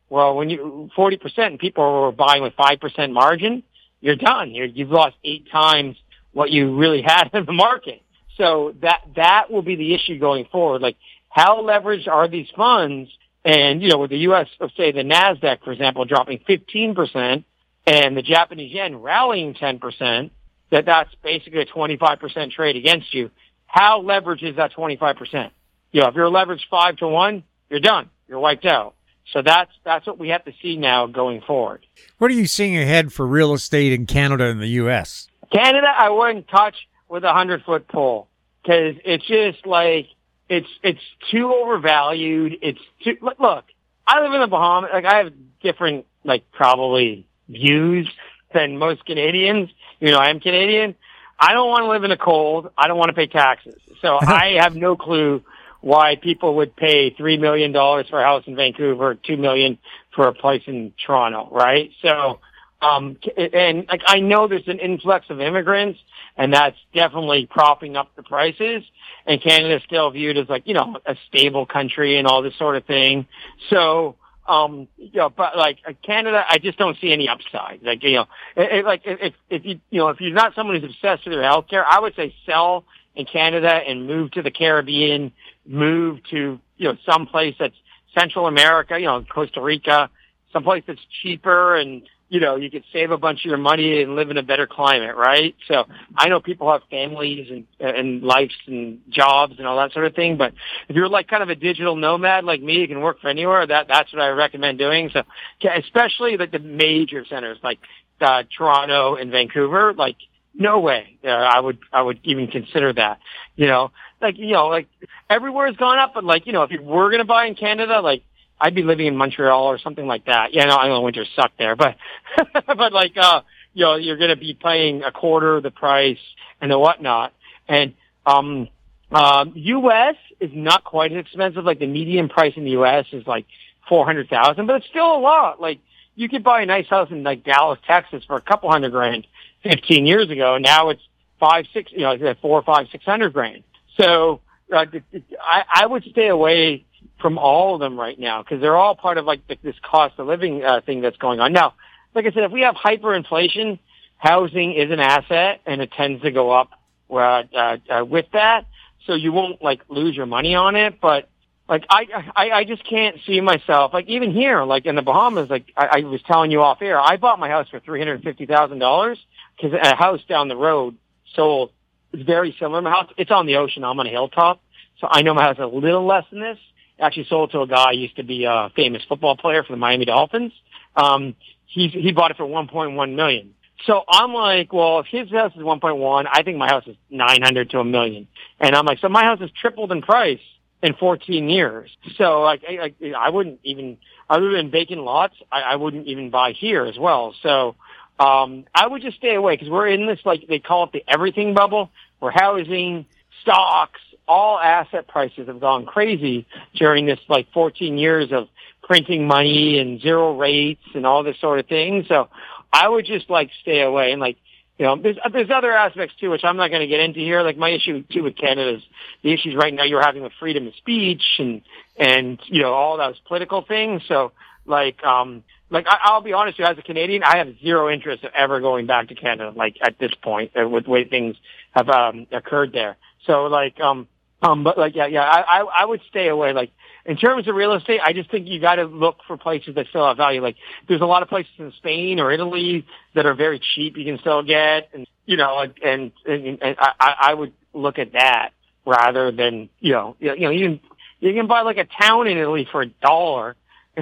Well, when you forty percent and people were buying with five percent margin, you're done. You're, you've lost eight times what you really had in the market. So that that will be the issue going forward. Like, how leveraged are these funds? And, you know, with the U S, let's say the NASDAQ, for example, dropping fifteen percent and the Japanese yen rallying ten percent, that that's basically a twenty-five percent trade against you. How leveraged is that twenty-five percent? You know, if you're leveraged five to one, you're done. You're wiped out. So that's that's what we have to see now going forward. What are you seeing ahead for real estate in Canada and the U S? Canada, I wouldn't touch with a hundred-foot pole because it's just like it's it's too overvalued. It's too look. look I live in the Bahamas. Like, I have different, like, probably views than most Canadians. You know, I am Canadian. I don't want to live in the cold. I don't want to pay taxes. So I have no clue why people would pay three million dollars for a house in Vancouver, two million dollars for a place in Toronto, right? So, um, and like, I know there's an influx of immigrants, and that's definitely propping up the prices. And Canada is still viewed as, like, you know, a stable country and all this sort of thing. So, um, you know, but like Canada, I just don't see any upside. Like, you know, it, it, like if if you you know if you're not someone who's obsessed with their healthcare, I would say sell in Canada and move to the Caribbean, move to, you know, some place that's Central America, you know, Costa Rica, someplace that's cheaper, and, you know, you could save a bunch of your money and live in a better climate, right? So I know people have families and, and lives and jobs and all that sort of thing, but if you're like kind of a digital nomad like me, you can work from anywhere, that, that's what I recommend doing. So, especially like the major centers like uh, Toronto and Vancouver, like, no way. Uh, I would, I would even consider that, you know, like, you know, like everywhere has gone up, but like, you know, if you were going to buy in Canada, like I'd be living in Montreal or something like that. Yeah, no, I know winters suck there, but, but like, uh, you know, you're going to be paying a quarter of the price and the whatnot. And, um, um, U S is not quite as expensive. Like the median price in the U S is like four hundred thousand, but it's still a lot. Like you could buy a nice house in like Dallas, Texas for a couple hundred grand fifteen years ago. Now it's five, six, you know, it's four, five, six hundred grand. So uh, I, I would stay away from all of them right now because they're all part of like this cost of living uh, thing that's going on. Now, like I said, if we have hyperinflation, housing is an asset and it tends to go up uh, uh, uh, with that. So you won't like lose your money on it. But like I, I, I just can't see myself like even here, like in the Bahamas, like I, I was telling you off air, I bought my house for three hundred fifty thousand dollars because a house down the road sold. It's very similar. My house, it's on the ocean. I'm on a hilltop. So I know my house is a little less than this. Actually sold to a guy who used to be a famous football player for the Miami Dolphins. Um, he, he bought it for one point one million. So I'm like, well, if his house is one point one, I think my house is nine hundred to a million. And I'm like, so my house has tripled in price in fourteen years. So like, I, I, I wouldn't even, other than vacant lots, I, I wouldn't even buy here as well. So, um, I would just stay away because we're in this, like they call it the everything bubble, where housing, stocks, all asset prices have gone crazy during this like fourteen years of printing money and zero rates and all this sort of thing. So I would just like stay away. And like, you know, there's, there's other aspects too, which I'm not going to get into here. Like my issue too with Canada is the issues right now you're having with freedom of speech and, and, you know, all those political things. So like, um, like I, I'll be honest with you, as a Canadian, I have zero interest of ever going back to Canada, like at this point uh, with the way things have, um, occurred there. So like, um, um, but like, yeah, yeah, I, I, I would stay away. Like in terms of real estate, I just think you got to look for places that still have value. Like there's a lot of places in Spain or Italy that are very cheap. You can still get, and you know, and, and, and I, I would look at that rather than, you know, you know, you can, you can buy like a town in Italy for a dollar.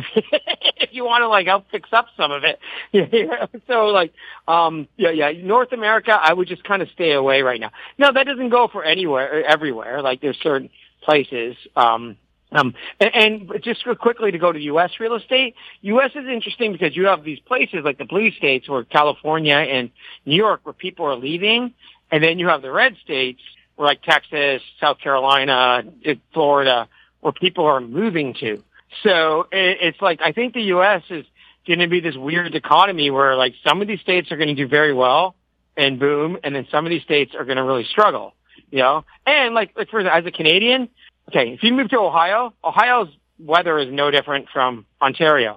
If you want to like help fix up some of it. Yeah. So like, um, yeah, yeah, North America, I would just kind of stay away right now. No, that doesn't go for anywhere, everywhere. Like there's certain places, um, um, and, and just quickly to go to U S real estate, U S is interesting because you have these places like the blue states where California and New York where people are leaving. And then you have the red states where like Texas, South Carolina, Florida, where people are moving to. So it's like, I think the U S is going to be this weird economy where like some of these states are going to do very well and boom. And then some of these states are going to really struggle, you know? And like, like for as a Canadian, okay, if you move to Ohio, Ohio's weather is no different from Ontario.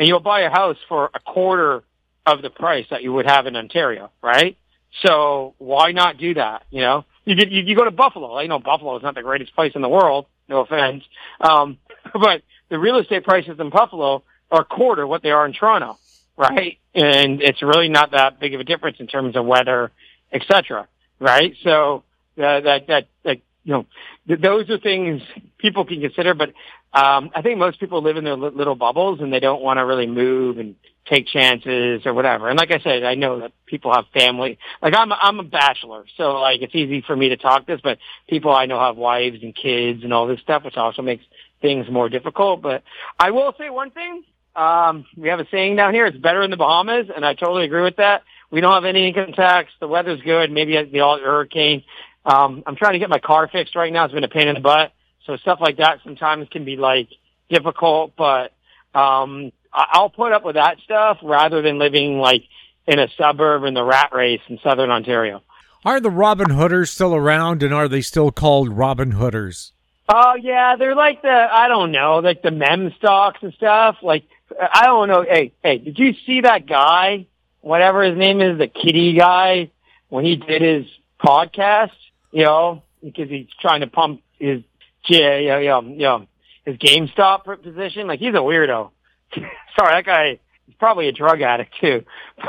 and you'll buy a house for a quarter of the price that you would have in Ontario, right? So why not do that? You know, you get, you, you go to Buffalo. I know Buffalo is not the greatest place in the world. No offense. Um, but the real estate prices in Buffalo are a quarter what they are in Toronto, right? And it's really not that big of a difference in terms of weather, et cetera, right? So uh, that, that, that, you know, th- those are things people can consider, but um, I think most people live in their li- little bubbles and they don't want to really move and take chances or whatever. And like I said, I know that people have family. Like I'm, a, I'm a bachelor, so like it's easy for me to talk this, but people I know have wives and kids and all this stuff, which also makes things more difficult. But I will say one thing. Um, we have a saying down here, it's better in the Bahamas, and I totally agree with that. We don't have any income tax. The weather's good. Maybe the all hurricane. Um, I'm trying to get my car fixed right now. It's been a pain in the butt. So stuff like that sometimes can be like difficult, but, um, I'll put up with that stuff rather than living like in a suburb in the rat race in southern Ontario. Are the Robin Hooders still around, and are they still called Robin Hooders? Oh yeah, they're like the, I don't know, like the meme stocks and stuff. Like, I don't know. Hey, hey, did you see that guy, whatever his name is, the kitty guy, when he did his podcast? You know, because he's trying to pump his, yeah, yeah, yeah, yeah, his GameStop position. Like, he's a weirdo. Sorry, that guy is probably a drug addict too.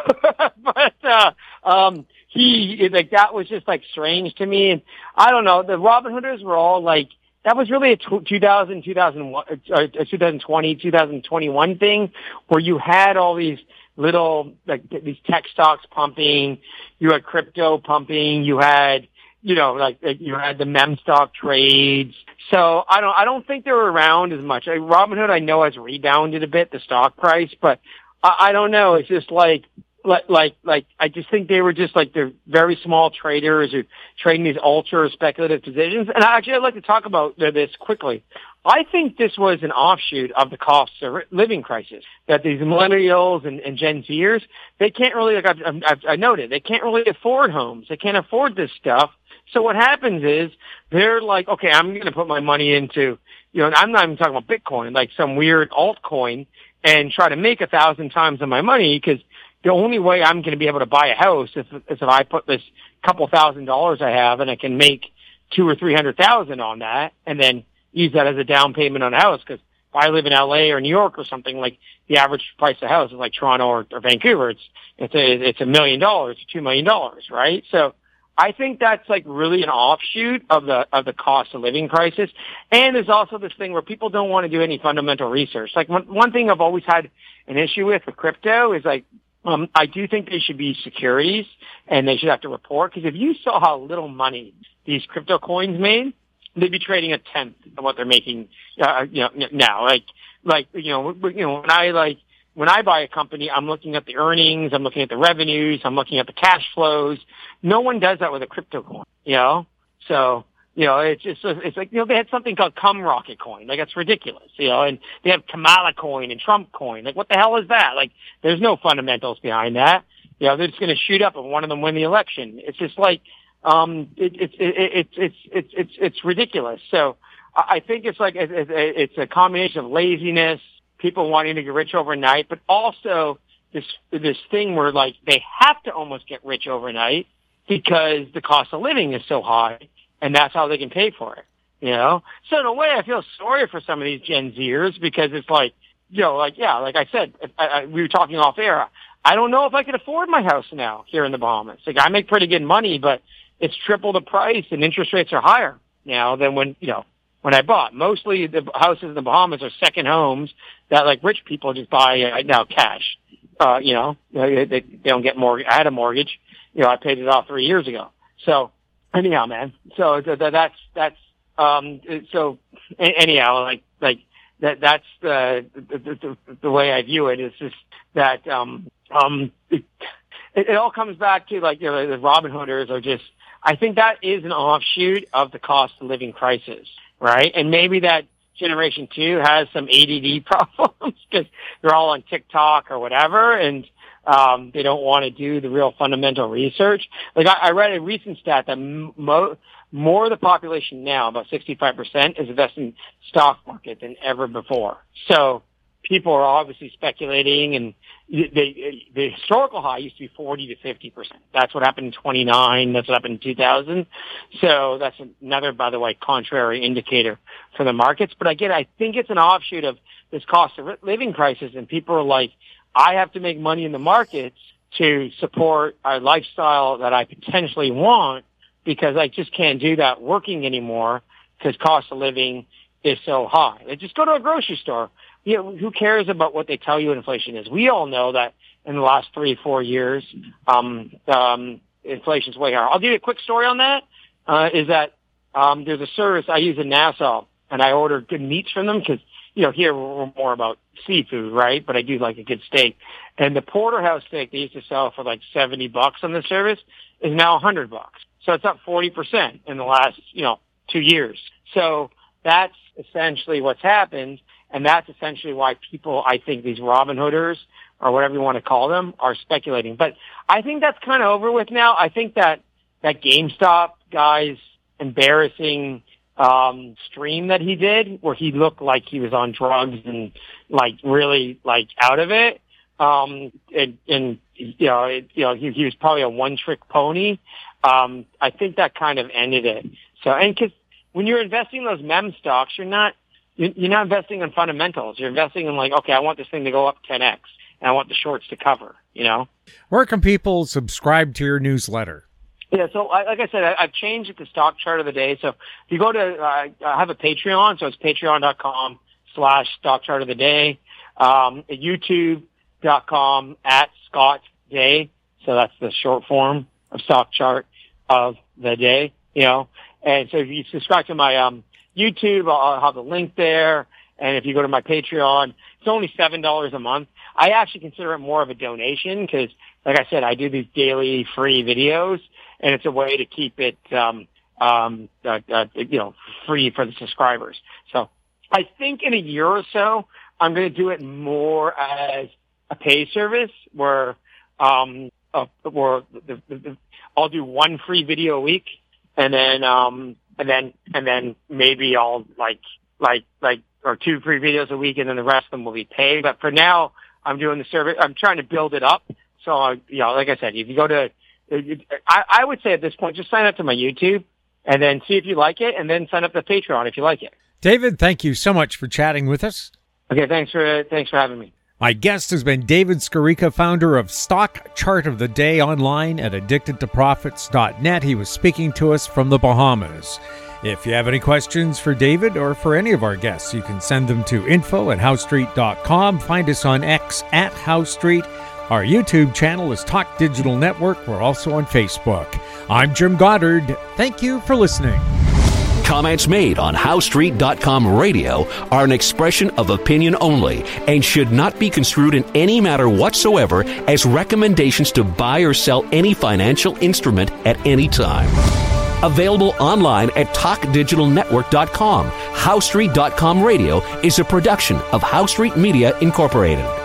But uh, um, he, like, that was just like strange to me. And I don't know. The Robin Hooders were all like, that was really a two thousand, two thousand one, uh, twenty twenty, twenty twenty-one thing where you had all these little, like, these tech stocks pumping. You had crypto pumping. You had, you know, like, you had the meme stock trades. So I don't, I don't think they were around as much. Like, Robinhood, I know, has rebounded a bit, the stock price, but I, I don't know. It's just like, like, like, like, I just think they were just like, they're very small traders who trading these ultra speculative positions. And actually, I'd like to talk about this quickly. I think this was an offshoot of the cost of living crisis, that these millennials and, and Gen Zers, they can't really, like I've, I've, I noted, they can't really afford homes. They can't afford this stuff. So what happens is they're like, okay, I'm going to put my money into, you know, I'm not even talking about Bitcoin, like some weird altcoin, and try to make a thousand times of my money, because the only way I'm going to be able to buy a house is, is if I put this couple thousand dollars I have and I can make two or three hundred thousand on that, and then use that as a down payment on a house. Because if I live in L A or New York or something, like the average price of a house is like Toronto or, or Vancouver. It's it's a it's a million dollars, two million dollars, right? So I think that's like really an offshoot of the of the cost of living crisis. And there's also this thing where people don't want to do any fundamental research. Like one one thing I've always had an issue with with crypto is like, um, I do think they should be securities and they should have to report, because if you saw how little money these crypto coins made, they'd be trading a tenth of what they're making, uh, you know, now. Like, like, you know, you know, when I like, when I buy a company, I'm looking at the earnings, I'm looking at the revenues, I'm looking at the cash flows. No one does that with a crypto coin, you know? So, you know, it's just, it's like, you know, they had something called Cum Rocket coin. Like, it's ridiculous, you know, and they have Kamala coin and Trump coin. Like, what the hell is that? Like, there's no fundamentals behind that. You know, they're just going to shoot up and one of them win the election. It's just like, um, it, it, it, it, it's, it's, it's, it's ridiculous. So I think it's like, it, it, it's a combination of laziness, people wanting to get rich overnight, but also this, this thing where like they have to almost get rich overnight because the cost of living is so high, and that's how they can pay for it, you know? So in a way, I feel sorry for some of these Gen Zers, because it's like, you know, like, yeah, like I said, I, I, we were talking off air. I don't know if I could afford my house now here in the Bahamas. Like, I make pretty good money, but it's triple the price and interest rates are higher now than when, you know, when I bought. Mostly the houses in the Bahamas are second homes that like rich people just buy uh, now cash. Uh, you know, they, they don't get mortgage. I had a mortgage. You know, I paid it off three years ago. So anyhow, man. So th- th- that's, that's, um, so anyhow, like, like that, that's the, the, the, the way I view it, is just that, um, um, it, it all comes back to like, you know, the Robin Hooders are just, I think that is an offshoot of the cost of living crisis, right? And maybe that generation two has some A D D problems because they're all on TikTok or whatever, and um, they don't want to do the real fundamental research. Like I, I read a recent stat that mo- more of the population now, about sixty-five percent, is investing in stock market than ever before. So people are obviously speculating, and the, the historical high used to be forty to fifty percent. That's what happened in twenty-nine. That's what happened in two thousand. So that's another, by the way, contrary indicator for the markets. But again, I think it's an offshoot of this cost of living crisis, and people are like, I have to make money in the markets to support a lifestyle that I potentially want, because I just can't do that working anymore because cost of living is so high. They just go to a grocery store. You know, who cares about what they tell you inflation is? We all know that in the last three, four years, um, um, inflation's way higher. I'll give you a quick story on that. Uh, is that um, there's a service I use in Nassau, and I order good meats from them because, you know, here we're more about seafood, right? But I do like a good steak. And the porterhouse steak they used to sell for like seventy bucks on the service is now one hundred bucks. So it's up forty percent in the last, you know, two years. So that's essentially what's happened. And that's essentially why people, I think these Robin Hooders or whatever you want to call them, are speculating. But I think that's kind of over with now. I think that that GameStop guy's embarrassing um stream that he did, where he looked like he was on drugs and like really like out of it. Um, and, and you know, it, you know, he, he was probably a one-trick pony. Um, I think that kind of ended it. So, and because when you're investing in those meme stocks, you're not you're not investing in fundamentals. You're investing in like, okay, I want this thing to go up ten x, and I want the shorts to cover. You know, where can people subscribe to your newsletter? Yeah, so I, like I said, I, I've changed it to Stock Chart of the Day. So if you go to, uh, I have a Patreon, so it's patreon.com slash Stock Chart of the Day, um, youtube.com at Scott Day. So that's the short form of Stock Chart of the Day, you know. And so if you subscribe to my um, YouTube, I'll, I'll have the link there. And if you go to my Patreon, it's only seven dollars a month. I actually consider it more of a donation because, like I said, I do these daily free videos, and it's a way to keep it, um, um, uh, uh, you know, free for the subscribers. So I think in a year or so, I'm going to do it more as a pay service where, um, uh, where the, the, the, I'll do one free video a week, and then, um, and then, and then maybe I'll like, like, like, or two free videos a week, and then the rest of them will be paid. But for now, I'm doing the service. I'm trying to build it up. So, uh, you know, like I said, if you go to, I, I would say at this point, just sign up to my YouTube and then see if you like it, and then sign up to Patreon if you like it. David, thank you so much for chatting with us. Okay, thanks for thanks for having me. My guest has been David Skorica, founder of Stock Chart of the Day online at addicted to profits dot net. He was speaking to us from the Bahamas. If you have any questions for David or for any of our guests, you can send them to info at house street dot com. Find us on X at House Street. Our YouTube channel is Talk Digital Network. We're also on Facebook. I'm Jim Goddard. Thank you for listening. Comments made on house street dot com radio are an expression of opinion only and should not be construed in any matter whatsoever as recommendations to buy or sell any financial instrument at any time. Available online at talk digital network dot com. house street dot com radio is a production of House Street Media Incorporated.